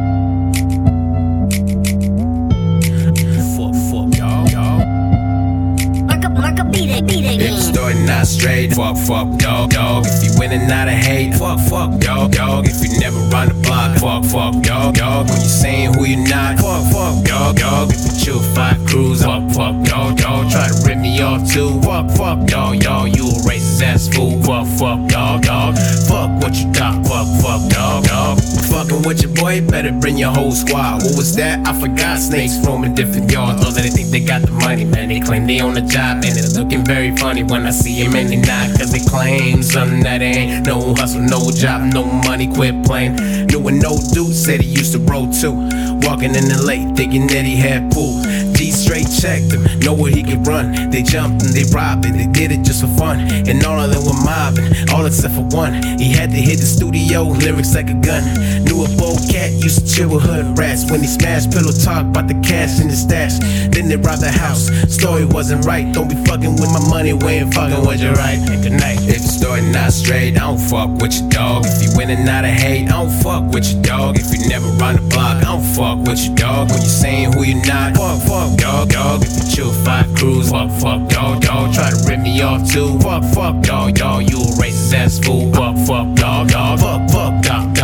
If you starting out straight, fuck, dog. If you winning out of hate, fuck, dog. If you never run the block, fuck, dog. When you saying who you not, fuck, dog. If you chill 5 crews, fuck, dog. Try to rip me off too, fuck, dog. You a racist ass fool, fuck, dog. Fuck what you thought, fuck, dog. Fucking with your boy, better bring your whole squad. What was that? I forgot. Snakes roaming different yards. Those that they think they got the money, man. They claim they on the job, and it's looking very funny when I see him and they not. Cause they claim something that ain't. No hustle, no job, no money, quit playing. Knew a no dude said he used to roll too. Walking in the lake, thinking that he had pool. G straight checked him, know where he could run. They jumped and they robbed it, they did it just for fun. And all of them were mobbing, all except for one. He had to hit the studio, lyrics like a gun. Knew a bold cat used to chill with hood rats. When he smashed pillow talk about the cash in the stash. Then they robbed the house, story wasn't right. Don't be fucking with my money, we ain't fucking with you right. And good night. If you starting out straight, I don't fuck with you, dog. If you winning out of hate, I don't fuck with you, dog. If you never run the block, I don't fuck with you, dog. When you saying who you not, fuck, dog. If you chill 5 crews, fuck, dog. Try to rip me off too, fuck, dog. You a racist ass fool, fuck, dog. Fuck,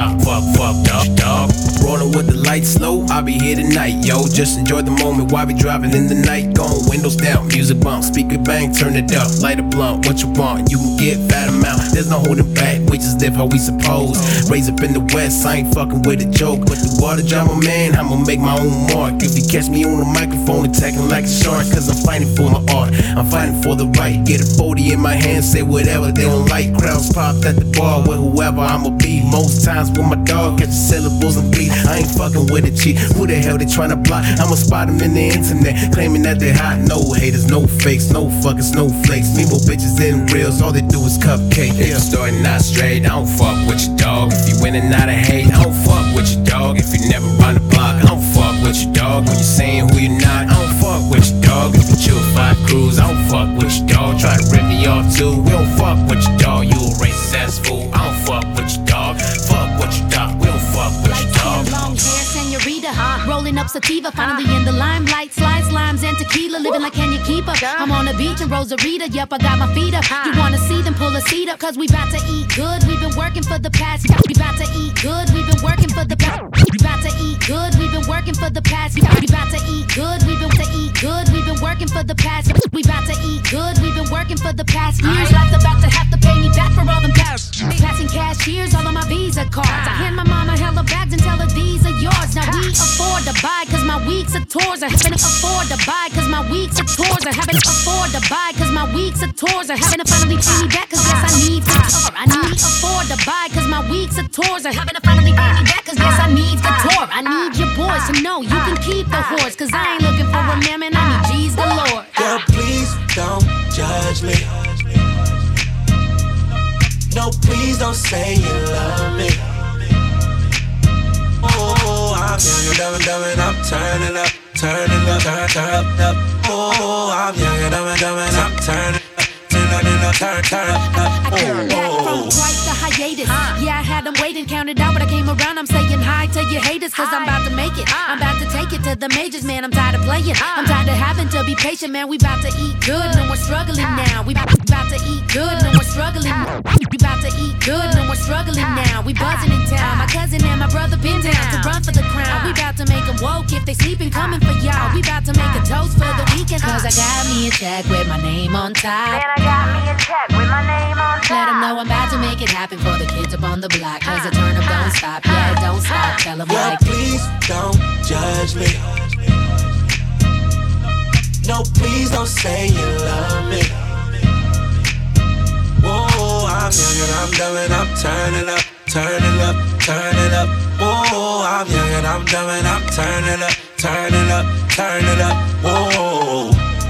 dog. Rolling with the lights low, I'll be here tonight, yo. Just enjoy the moment while we driving in the night. Going windows down, music bump, speaker bang, turn it up. Light a blunt, what you want, you can get fat amount. There's no holding back, we just live how we suppose. Raised up in the west, I ain't fucking with a joke. But the water drama, man, I'ma make my own mark. If you catch me on the microphone, attacking like a shark. Cause I'm fighting for my art, I'm fighting for the right. Get a 40 in my hand, say whatever they don't like. Crowds popped at the bar with whoever I'ma be. Most times with my dog, catch the syllables and beat. I ain't fucking with a cheat, who the hell they tryna block? I'ma spot them in the internet, claiming that they hot. No haters, no fakes, no fucking snowflakes. Me more bitches than reals, all they do is cupcake. If you starting out straight, I don't fuck with you, dog. If you winning out of hate, I don't fuck with you, dog. If you never run the block, I don't fuck with you, dog. When you saying who you not, I don't fuck with you, dog. If you chill 5 crews, I don't fuck with you, dog. Try to rip me off too, we don't fuck with you, dog. You a racist ass fool, I don't fuck with you, dog. Fuck what you thought, we don't fuck with you, dog. Long hair, senorita, rolling up sativa, finally in the limelight. Slides, limes, and tequila, living like can you keep up? I'm on the beach in Rosarita, yep, I got my feet up. You wanna see them, pull a seat up, cause we bout to eat good. We've been working for the past, we bout to eat good. We've been working for the past, we bout to eat good. We've been working for the past, we bout to eat good. We've been to eat good. We've been working working for the past. We about to eat good. We've been working for the past years. Life's about to have to pay me back for all them past. Passing cashiers, all of my Visa cards. I hand my mama hella bags and tell her these are yours. Now we afford to buy cause my weeks of tours are having to afford to buy cause my weeks of tours are having to afford to buy cause my weeks of tours are having to finally pay me back cause yes I need the tour. I need afford to buy cause my weeks of tours are having to finally pay me back cause yes I need the tour. I need your boys to know you can keep the horse cause I ain't looking for a mammon, I need G's galore. Girl, please don't judge me. No, please don't say you love me. Oh, I'm young and dumb and dumb and I'm turning up, turn up. Oh, I'm young and dumb and I'm turning up. Turn up. I came back from quite the hiatus. Yeah, I had them waiting, counted out, but I came around. I'm saying hi to your haters, cause I'm about to make it. I'm about to take it to the majors, man. I'm tired of playing. I'm tired of having to be patient, man. We about to eat good, no more struggling now. We about to eat good, no more struggling. We about to eat good, no more struggling now. We buzzing in town. My cousin and my brother been down to run for the crown. We about to make them woke. If they sleeping, coming for y'all. We about to make a toast for the weekend. Cause I got me a check with my name on top. Man, I got me a check with my name on top. Let them know I'm about to make it happen for the kids up on the block. Cause the turn up don't stop, yeah, it don't stop. Tell them like, please don't judge me. No, please don't say you love me. Whoa, I'm young and I'm dumb and I'm turning up. Whoa, I'm young and I'm dumb and I'm turning up. Whoa.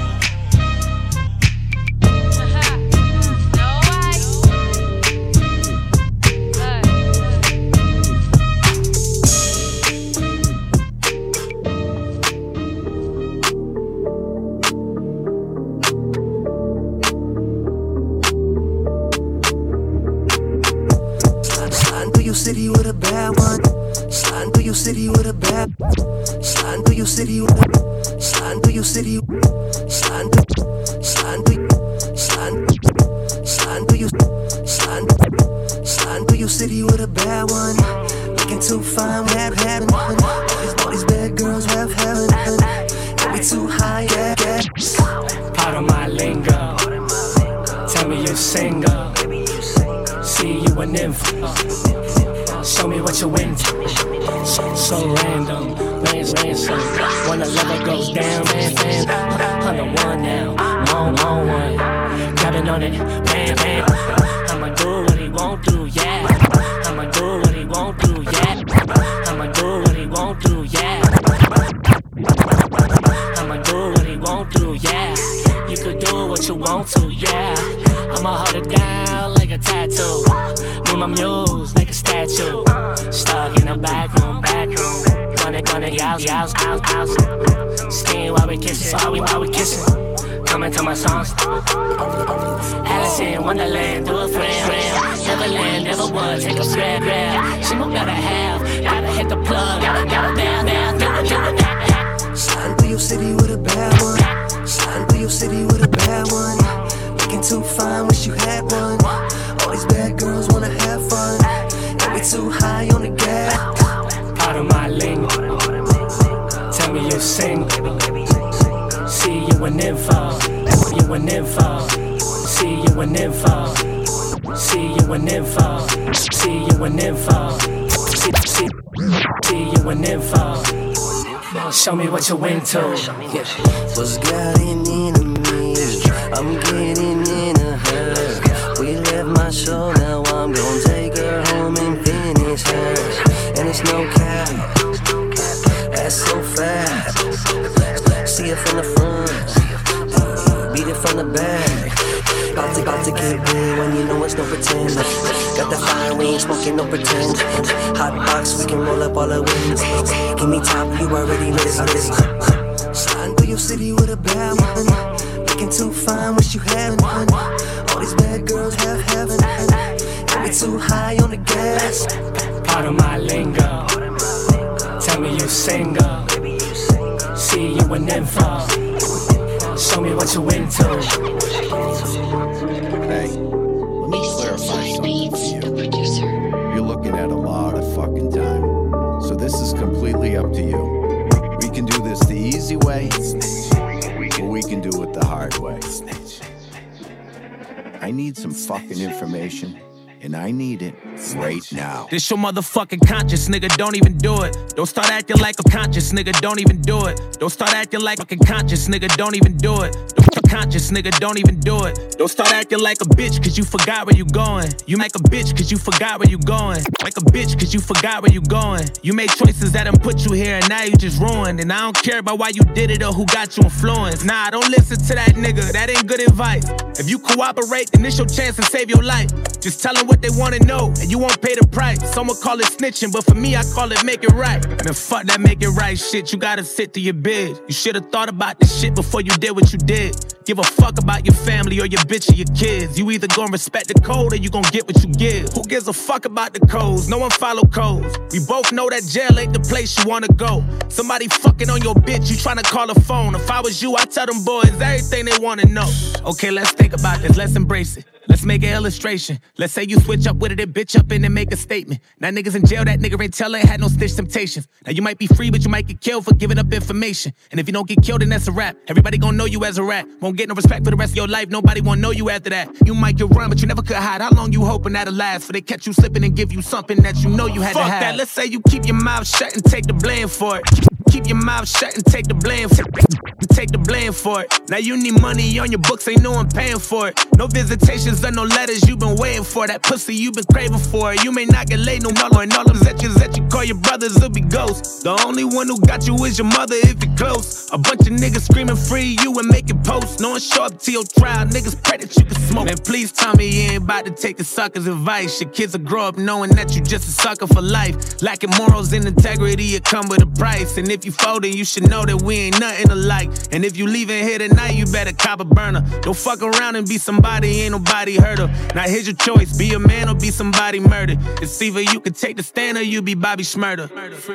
City with a bad one. Sliding through your city with a bad. Sliding through your city with a. Sliding through your city. Sliding through your city with a bad one. Looking too fine, have heaven. All these bad girls have heaven. And we too high, yeah. Part of my lingo. Tell me you're single. See you an info. Show me what you into. So random, ransom. When the level goes down, man. On the one now, I'm on one. Grabbing on it, bam. I'ma do what he won't do, yeah. I'ma do what he won't do, yeah. I'ma do what he won't do, yeah. I'ma do what he won't do, yeah. You could do what you want to, yeah. I'ma hold it down like a tattoo. Me my muse like a statue. Stuck in the back room. Gonna youse. Steam while we kissing, while we kissing. Coming to my songs. Alice in Wonderland, do a friend. Neverland, never was, take a grab. She more gotta have, gotta hit the plug, gotta down, do it. Sliding through your city with a bad one. Sliding through your city with a bad one. Looking too fine, wish you had one. All these bad girls wanna have fun. And we too high on the gas. Part of my lingo. Tell me you're single. See you an info. See you an info. See you an info. See you an info. See you an info. See you an info. Show me what you're into. What's getting into me? I'm getting into her. We left my show, now I'm gonna take her home and finish her. And it's no cap, that's so fast. See it from the front, beat it from the back. About to get big when you know it's no pretend. Got the fire, we ain't smoking no pretend. Hot box, we can roll up all the wings. Give me top, you already lit. Sliding through your city with a bad one. Looking too fine, wish you had one. All these bad girls have heaven. And we too high on the gas. Part of my lingo. Tell me you're single. See you an info. Show me what you into. Hey, let me clarify something for you. You're looking at a lot of fucking time. So this is completely up to you. We can do this the easy way, or we can do need some fucking information, and I need it right now. This your motherfucking conscience, nigga, don't even do it. Don't start acting like a conscious, nigga, don't even do it. Don't start acting like fucking conscious, nigga, don't even do it. Conscious, nigga, don't even do it. Don't start acting like a bitch, cause you forgot where you going. You make a bitch, cause you forgot where you going. Like a bitch, cause you forgot where you going. You made choices that done put you here, and now you just ruined. And I don't care about why you did it or who got you influenced. Nah, don't listen to that nigga, that ain't good advice. If you cooperate, then it's your chance to save your life. Just tell them what they wanna know, and you won't pay the price. Someone call it snitching, but for me, I call it make it right. Man, fuck that make it right shit, you gotta sit to your bed. You should've thought about this shit before you did what you did. Give a fuck about your family or your bitch or your kids. You either gon' respect the code or you gon' get what you give. Who gives a fuck about the codes? No one follow codes. We both know that jail ain't the place you wanna go. Somebody fucking on your bitch, you tryna call a phone. If I was you, I'd tell them boys everything they wanna know. Okay, let's think about this, let's embrace it. Let's make an illustration. Let's say you switch up with it and bitch up in and make a statement. Now niggas in jail, that nigga ain't telling, had no stitch temptations. Now you might be free, but you might get killed for giving up information. And if you don't get killed, then that's a rap. Everybody gon' know you as a rat. Won't get no respect for the rest of your life. Nobody won't know you after that. You might get run, but you never could hide. How long you hoping that'll last? For they catch you slipping and give you something that you know you had to have. Fuck that, let's say you keep your mouth shut and take the blame for it. Keep your mouth shut and take the blame for it. Take the blame for it. Now you need money on your books, ain't no one paying for it. No visitations or no letters you been waiting for. That pussy you been craving for. You may not get laid no more, and all them zetches that you call your brothers will be ghosts. The only one who got you is your mother if you're close. A bunch of niggas screaming free you and making posts. No one show up to your trial, niggas pray that you can smoke. Man, please tell me you ain't about to take a sucker's advice. Your kids will grow up knowing that you just a sucker for life. Lacking morals and integrity, it come with a price. And if you folding, you should know that we ain't nothing alike. And if you leaving here tonight, you better cop a burner. Don't fuck around and be somebody, ain't nobody heard of. Now here's your choice, be a man or be somebody murdered. It's either you can take the stand or you be Bobby Shmurda.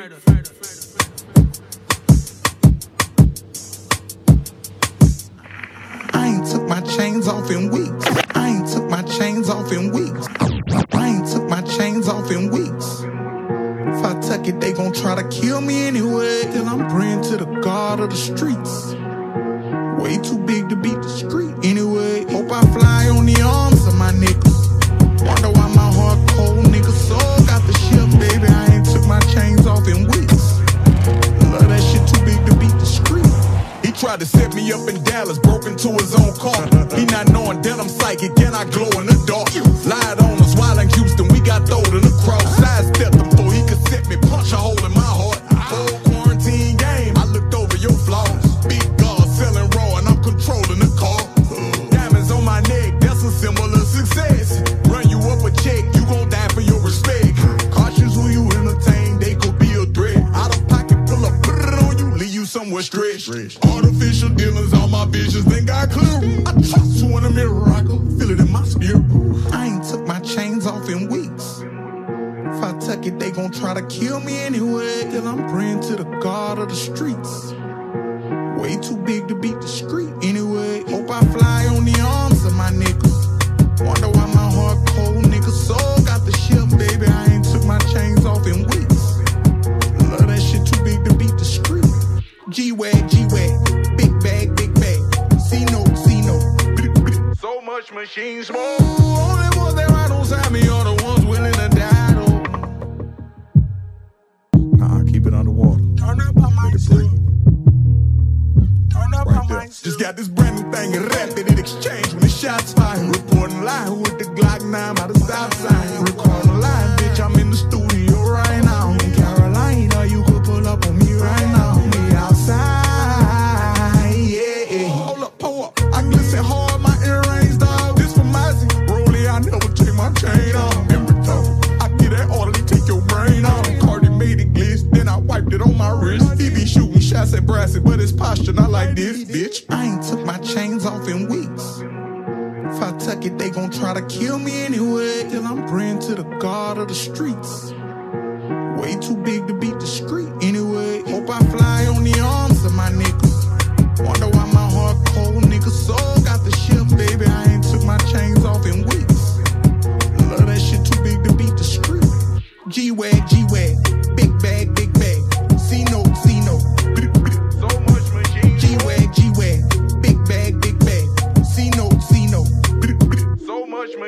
I ain't took my chains off in weeks. I ain't took my chains off in weeks. I ain't took my chains off in weeks. If I tuck it, they gon' try to kill me anyway. Till I'm praying to the God of the streets. Way too big to beat the street anyway. Hope I fly on the arms of my niggas. Wonder why my heart cold nigga soul got the ship, baby. I ain't took my chains off in weeks. Love that shit too big to beat the street. He tried to set me up in Dallas, broke into his own car. He not knowing that I'm psychic and I glow in the dark. Lied on us while in Houston, we got throwed in the cross. Sidestepped him before he could set me, punch a hole in my heart. Whole quarantine game, I looked over your flaws. Big God selling raw and I'm controlling the car. Diamonds on my neck, that's a symbol of success. Run you up a check, you gon' die for your respect. Cautious who you entertain, they could be a threat. Out of pocket, pull up, put it on you, leave you somewhere stretched. Artificial dealings, all my visions, then got clear. I trust you in the mirror, I can feel it in my spirit. I ain't took my chains off in weeks. If I tuck it, they gon' try to kill me anyway. Till I'm praying to the God of the streets. Way too big to beat the street anyway. Hope I fly on the arms of my niggas. Wonder why my heart cold nigga soul got the ship, baby. I ain't took my chains off in weeks. Love that shit too big to beat the street. G-Wag, G-Wag, big bag, big bag. C-No, C-No. So much machine smoke. Only ones that ride onside me are the ones willing to die though. Nah, keep it underwater. Turn up on my suit. Turn up on my suit. Just got this brand new thing and rapid in exchange when the shots fired. Reporting live with the Glock 9 by the stop sign. Recording live, bitch, I'm in the studio right now. In Carolina, you could pull up on me right now. Me outside, yeah. Hold up, pull up. I glisten hard, my earrings, dog. This for Mozzie. Rollie, I never take my chain off. Every time I get that orderly, take your brain off. Cardi made it glitch, then I wiped it on my wrist. He be shooting shots at Brassy, but his posture not like this, bitch. I ain't took my chains off in weeks. If I tuck it, they gon' try to kill me anyway. Till I'm praying to the God of the streets. Way too big to beat the street anyway. Hope I fly on the arms of my niggas. Wonder why my heart cold nigga soul got the ship, baby. I ain't took my chains off in weeks. Love that shit too big to beat the street. G-Wag, G-Wag, big bag, big bag. C-No, C-No. So much machine. G-Wag, G-Wag, big bag, big bag. C-No, C-No. So much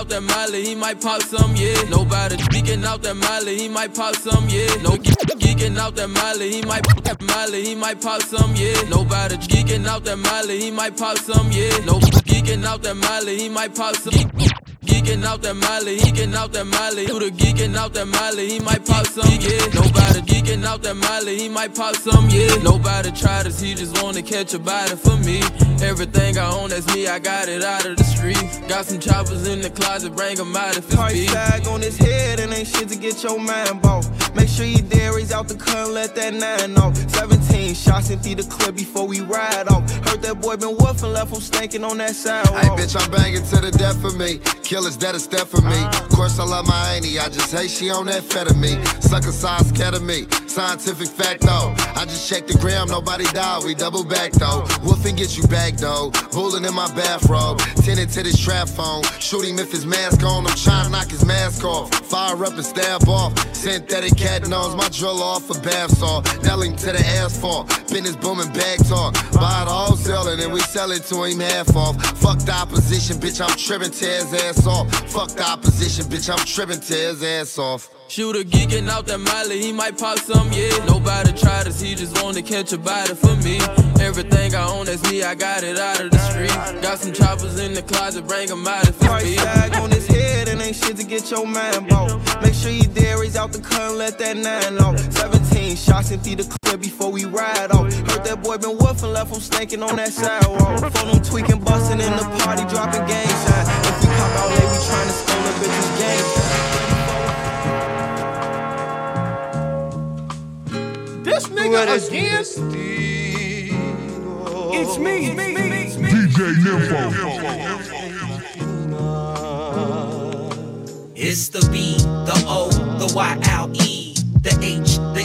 out that Miley, he might pop some, yeah. Nobody geeking out that Miley, he might pop some, yeah. No geeking out that Miley, he might pop some, yeah. Nobody geeking out that Miley, he might pop some, yeah. No geeking out that Miley, he might pop some. Geeking out that Miley, geeking out that Miley. Do the geeking out that Miley, he might pop some, yeah. Nobody geeking out that Miley, he might pop some, yeah. Nobody tried us, he just wanna catch a body for me. Everything I own, that's me, I got it out of the street. Got some choppers in the closet, bring them out if it's price tag on his head and ain't shit to get your mind off. Make sure you dare raise out the cut and let that 9 off. 17 shots empty the clip before we ride off. Heard that boy been woofing, left him stinking on that sidewalk. Hey bitch, I'm banging to the death for me. Killers that a step for me. Of course I love my auntie, I just hate she on that fed of me. Sucker size scared of me. Scientific fact though, I just checked the gram, nobody died, we double back though. Wolfing get you back though, bullet in my bathrobe. Tinted to this trap phone, shoot him if his mask on, I'm trying to knock his mask off. Fire up and stab off, synthetic cat nose, my drill off a bath saw. Nailing to the asphalt, business booming bag talk. Buy it wholesale and then we sell it to him half off. Fuck the opposition, bitch, I'm tripping to his ass off. Fuck the opposition, bitch, I'm tripping to his ass off. Shooter geeking out that Miley, he might pop some, yeah. Nobody tried us, he just wanna catch a body for me. Everything I own, that's me, I got it out of the street. Got some choppers in the closet, bring them out if it's me. Price tag on his head and ain't shit to get your mind off. Make sure you dare raise out the cut and let that 9 off. 17 shots empty the clip before we ride off. Heard that boy been woofing, left him stinking on that sidewalk. Phone him tweaking, busting in the party, dropping gang sign. If we pop out late, we tryna steal a bitch's game time. This nigga again? It's me. DJ Nympho. It's the B, the O, the Y-L-E, the H, the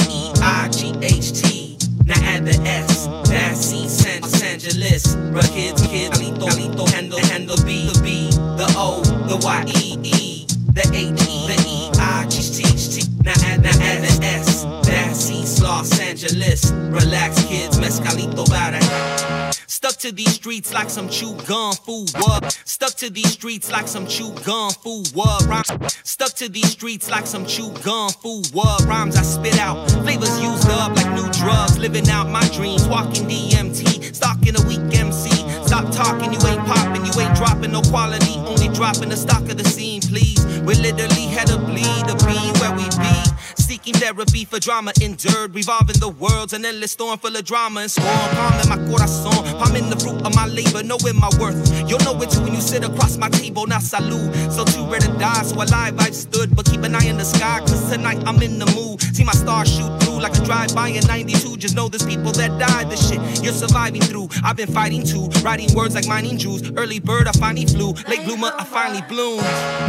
E-I-G-H-T. Now add the S, that's C, Los Angeles. Kids, Alito, handle B, the B, the O, the Y-E-E, the H-E, the E-I-G-H-T. Now add the S, that's East Los Angeles. Relax, kids, mezcalito para. Stuck to these streets like some chew gum food, what? Stuck to these streets like some chew gum food, what? Stuck to these streets like some chew gum food, what? Rhymes I spit out, flavors used up like new drugs. Living out my dreams, walking DMT, stalking a weak MC. Stop talking, you ain't popping, you ain't dropping no quality, only dropping the stock of the scene, please. We literally had to bleed to be where we be. Seeking therapy for drama endured, revolving the world's an endless storm full of drama and scorn. Palm in my corazón, palm in the fruit of my labor, knowing my worth. You'll know it too when you sit across my table. Now salute, so too rare to die, so alive I've stood. But keep an eye in the sky, cause tonight I'm in the mood. See my stars shoot through like a drive-by in 92. Just know there's people that died, the shit you're surviving through. I've been fighting too, writing words like mining Jews. Early bird, I finally flew, late bloomer, I finally bloomed.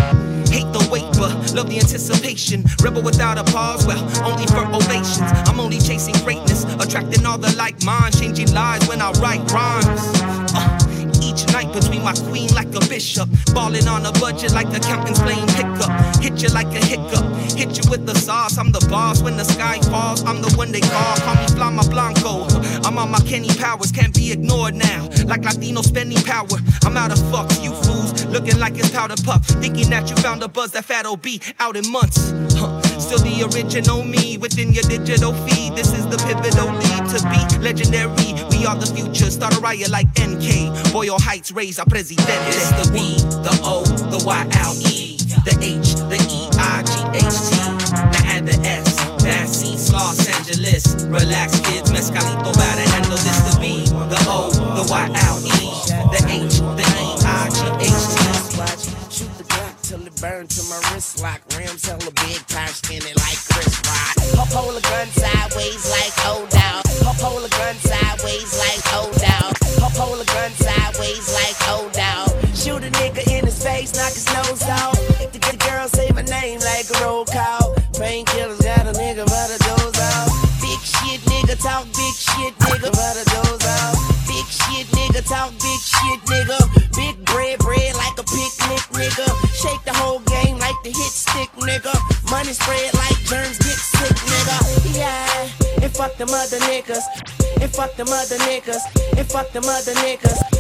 Hate the wait, but love the anticipation. Rebel without a pause, well, only for ovations. I'm only chasing greatness, attracting all the like minds, changing lives when I write rhymes. Each night between my queen like a bishop, balling on a budget like accountants playing hiccup. Hit you like a hiccup, hit you with the sauce. I'm the boss when the sky falls. I'm the one they call me Flama Blanco. I'm on my Kenny Powers, can't be ignored now. Like Latino spending power. I'm out of fucks, you fools, looking like it's powder puff. Thinking that you found a buzz that fat'll be out in months. Still the original me within your digital feed. This is the pivotal lead to be legendary. We are the future, start a riot like NK. Boyle Heights, raise our presidente. It's the B, the O, the Y-L-E, the H, the E-I-G-H-T. Now add the S, that's East Los Angeles. Relax, kids, mezcalito para handle. This the B, the O, the Y-L-E, the H, the E-I-G-H-T. Shoot the Glock till it burn to my wrist lock. Rims hella big, tire skinny like Chris Rock. Hold a gun sideways like hold down. Hold a gun sideways like hold down. Hold a gun sideways like hold down. Shoot a nigga in his face, knock his nose out. If the good girl say my name like a roll call. Painkillers got a nigga by the doors out. Big shit nigga talk big shit nigga by the doors out. Big shit nigga talk big shit nigga. Big bread like a picnic nigga. Shake the whole game like the hit stick nigga. Money spread like germs get sick nigga. Yeah, and fuck them other niggas. And fuck them other niggas. And fuck them other niggas.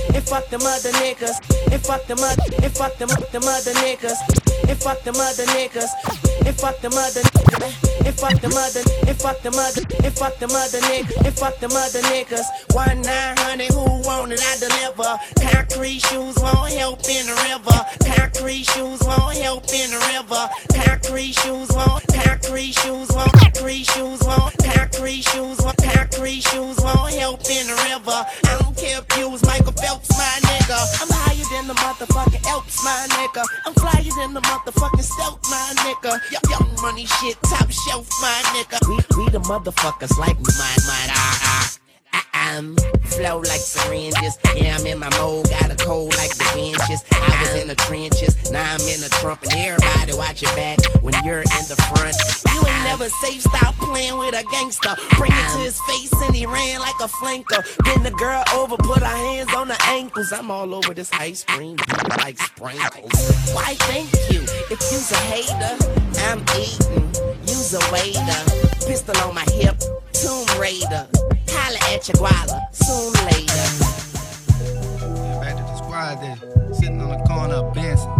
and fuck them other niggas, and fuck them other, and fuck them other niggas, and fuck them other niggas, and fuck them other, and fuck them other, and fuck them other, and fuck them other niggas, and fuck them other niggas. 1-900, who want it? I deliver. Concrete shoes won't help in the river. Concrete shoes won't help in the river. Concrete shoes won't. Concrete shoes won't. Concrete shoes won't. Concrete shoes won't. Concrete shoes won't help in the river. I don't care if you was Michael Phelps, my nigga. I'm higher than the motherfucking Elps, my nigga. I'm flyer than the motherfucking stealth, my nigga. Young money shit, top shelf, my nigga. We the motherfuckers like me, flow like syringes. Yeah, I'm in my mode, got a cold like the benches. I was in the trenches, now I'm in the Trump, and everybody watch your back when you're in the front. You ain't never safe, stop playing with a gangster. Bring it to his face and he ran like a flanker. Bend the girl over, put her hands on the ankles. I'm all over this ice cream like sprinkles. Why thank you? If you's a hater, I'm eating. You's a waiter. Pistol on my hip, Tomb Raider. Holla at your guala, soon later. Back to the squad there, sitting on the corner of Benson.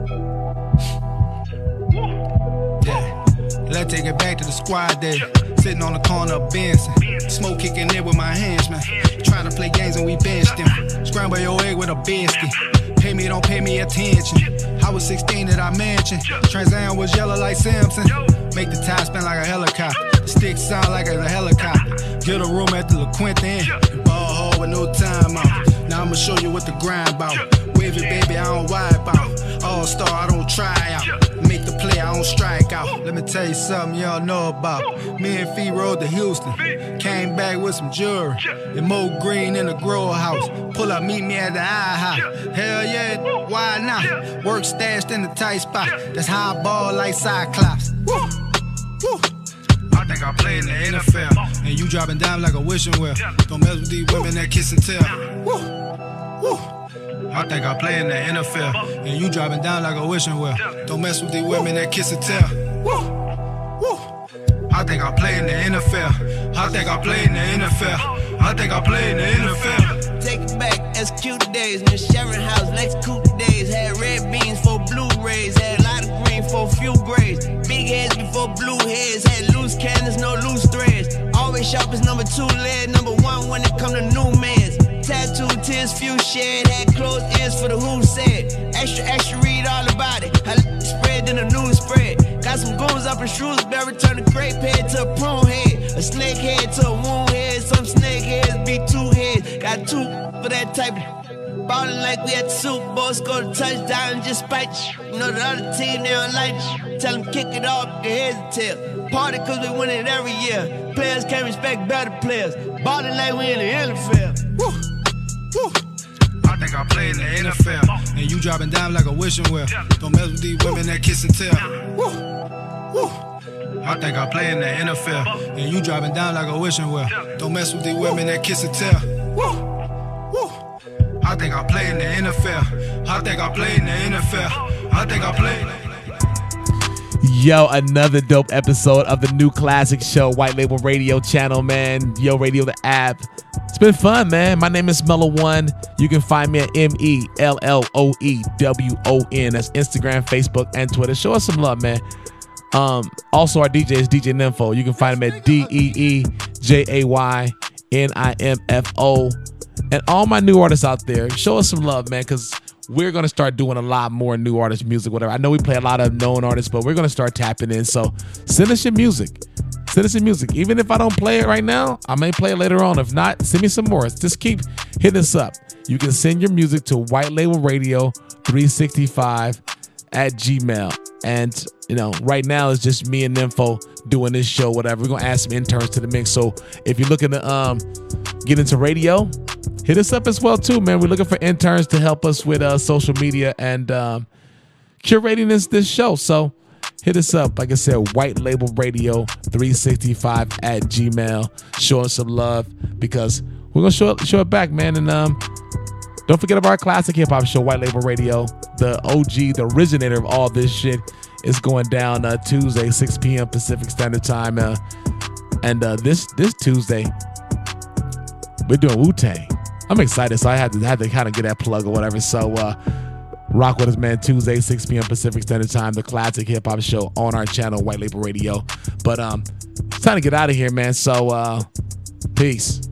Yeah, let's take it back to the squad there, sitting on the corner of Benson. Smoke kicking in with my hands, man. Trying to play games and we benched them. Scramble your egg with a biscuit. Pay me, don't pay me attention. I was 16 at our mansion. Trans Am was yellow like Samson. Make the tire spin like a helicopter. The stick sound like a helicopter. Get a room at the La Quinta Inn. Ball hard with no time out. Now I'ma show you what the grind about. Wave it, baby, I don't wipe out. All-star, I don't try out. Make the play, I don't strike out. Let me tell you something y'all know about. Me and Fee rode to Houston. Came back with some jewelry. And Mo Green in the grow house. Pull up, meet me at the IHOP. Hell yeah, why not? Work stashed in the tight spot. That's how I ball like Cyclops. Woo! Woo! I think I play in the NFL. And you dropping down like a wishing well. Don't mess with these women that kiss and tell. Woo! Woo! I think I play in the NFL. And you dropping down like a wishing well. Don't mess with these women that kiss and tell. Woo! Woo! I think I play in the NFL. I think I play in the NFL. I think I play in the NFL. Take it back, execute days. Miss Sharon House, Lex Coupe days. Had red beans for Blu-rays. Had a lot of green for a few grades. Big heads before blue heads. Had loose cannons, no loose threads. Always sharp as number 2 lead. Number 1 when it come to new mans. Tattoo, tears, few shed. Had closed ears for the who said. Extra, extra, read all about it. I spread in the news spread. Got some goons up in Shrewsbury. Turn a grape head to a prune head. A snake head to a wound head. Some snake heads be 2 heads. Got 2 for that type of ballin' like we at the Super Bowl. Score the touchdown and just spite. You know the other team, they don't like it. Tell them kick it off, their heads and tail. Party cause we win it every year. Players can't respect better players. Ballin' like we in the NFL. Woo! Woo! I think I play in the NFL. And you dropping down like a wishing well. Don't mess with these women that kiss and tell. Woo! Woo! I think I play in the NFL. And you dropping down like a wishing well. Don't mess with these women that kiss and tell. Woo! Woo! I think I play in the NFL. I think I play in the NFL. I think I play. Yo, another dope episode of the New Classic Show, White Label Radio channel, man. Yo Radio, the app. It's been fun, man. My name is Mellow One. You can find me at MELLOEWON. That's Instagram, Facebook, and Twitter. Show us some love, man. Also, our DJ is DJ Nympho. You can find him at DEEJAYNIMFO. And all my new artists out there, show us some love, man, because we're going to start doing a lot more new artist music, whatever. I know we play a lot of known artists, but we're going to start tapping in. So send us your music. Send us your music. Even if I don't play it right now, I may play it later on. If not, send me some more. Just keep hitting us up. You can send your music to White Label Radio 365 at Gmail. And, you know, right now it's just me and Nympho doing this show, whatever. We're going to add some interns to the mix. So if you're looking to get into radio, hit us up as well, too, man. We're looking for interns to help us with social media and curating this show. So hit us up. Like I said, White Label Radio 365 at Gmail. Show us some love because we're going to show it back, man. And don't forget about our classic hip-hop show, White Label Radio. The OG, the originator of all this shit is going down Tuesday, 6 p.m. Pacific Standard Time. And this Tuesday, we're doing Wu-Tang. I'm excited, so I had to kind of get that plug or whatever. So rock with us, man. Tuesday, 6 p.m. Pacific Standard Time, the classic hip hop show on our channel, White Label Radio. But it's time to get out of here, man. So peace.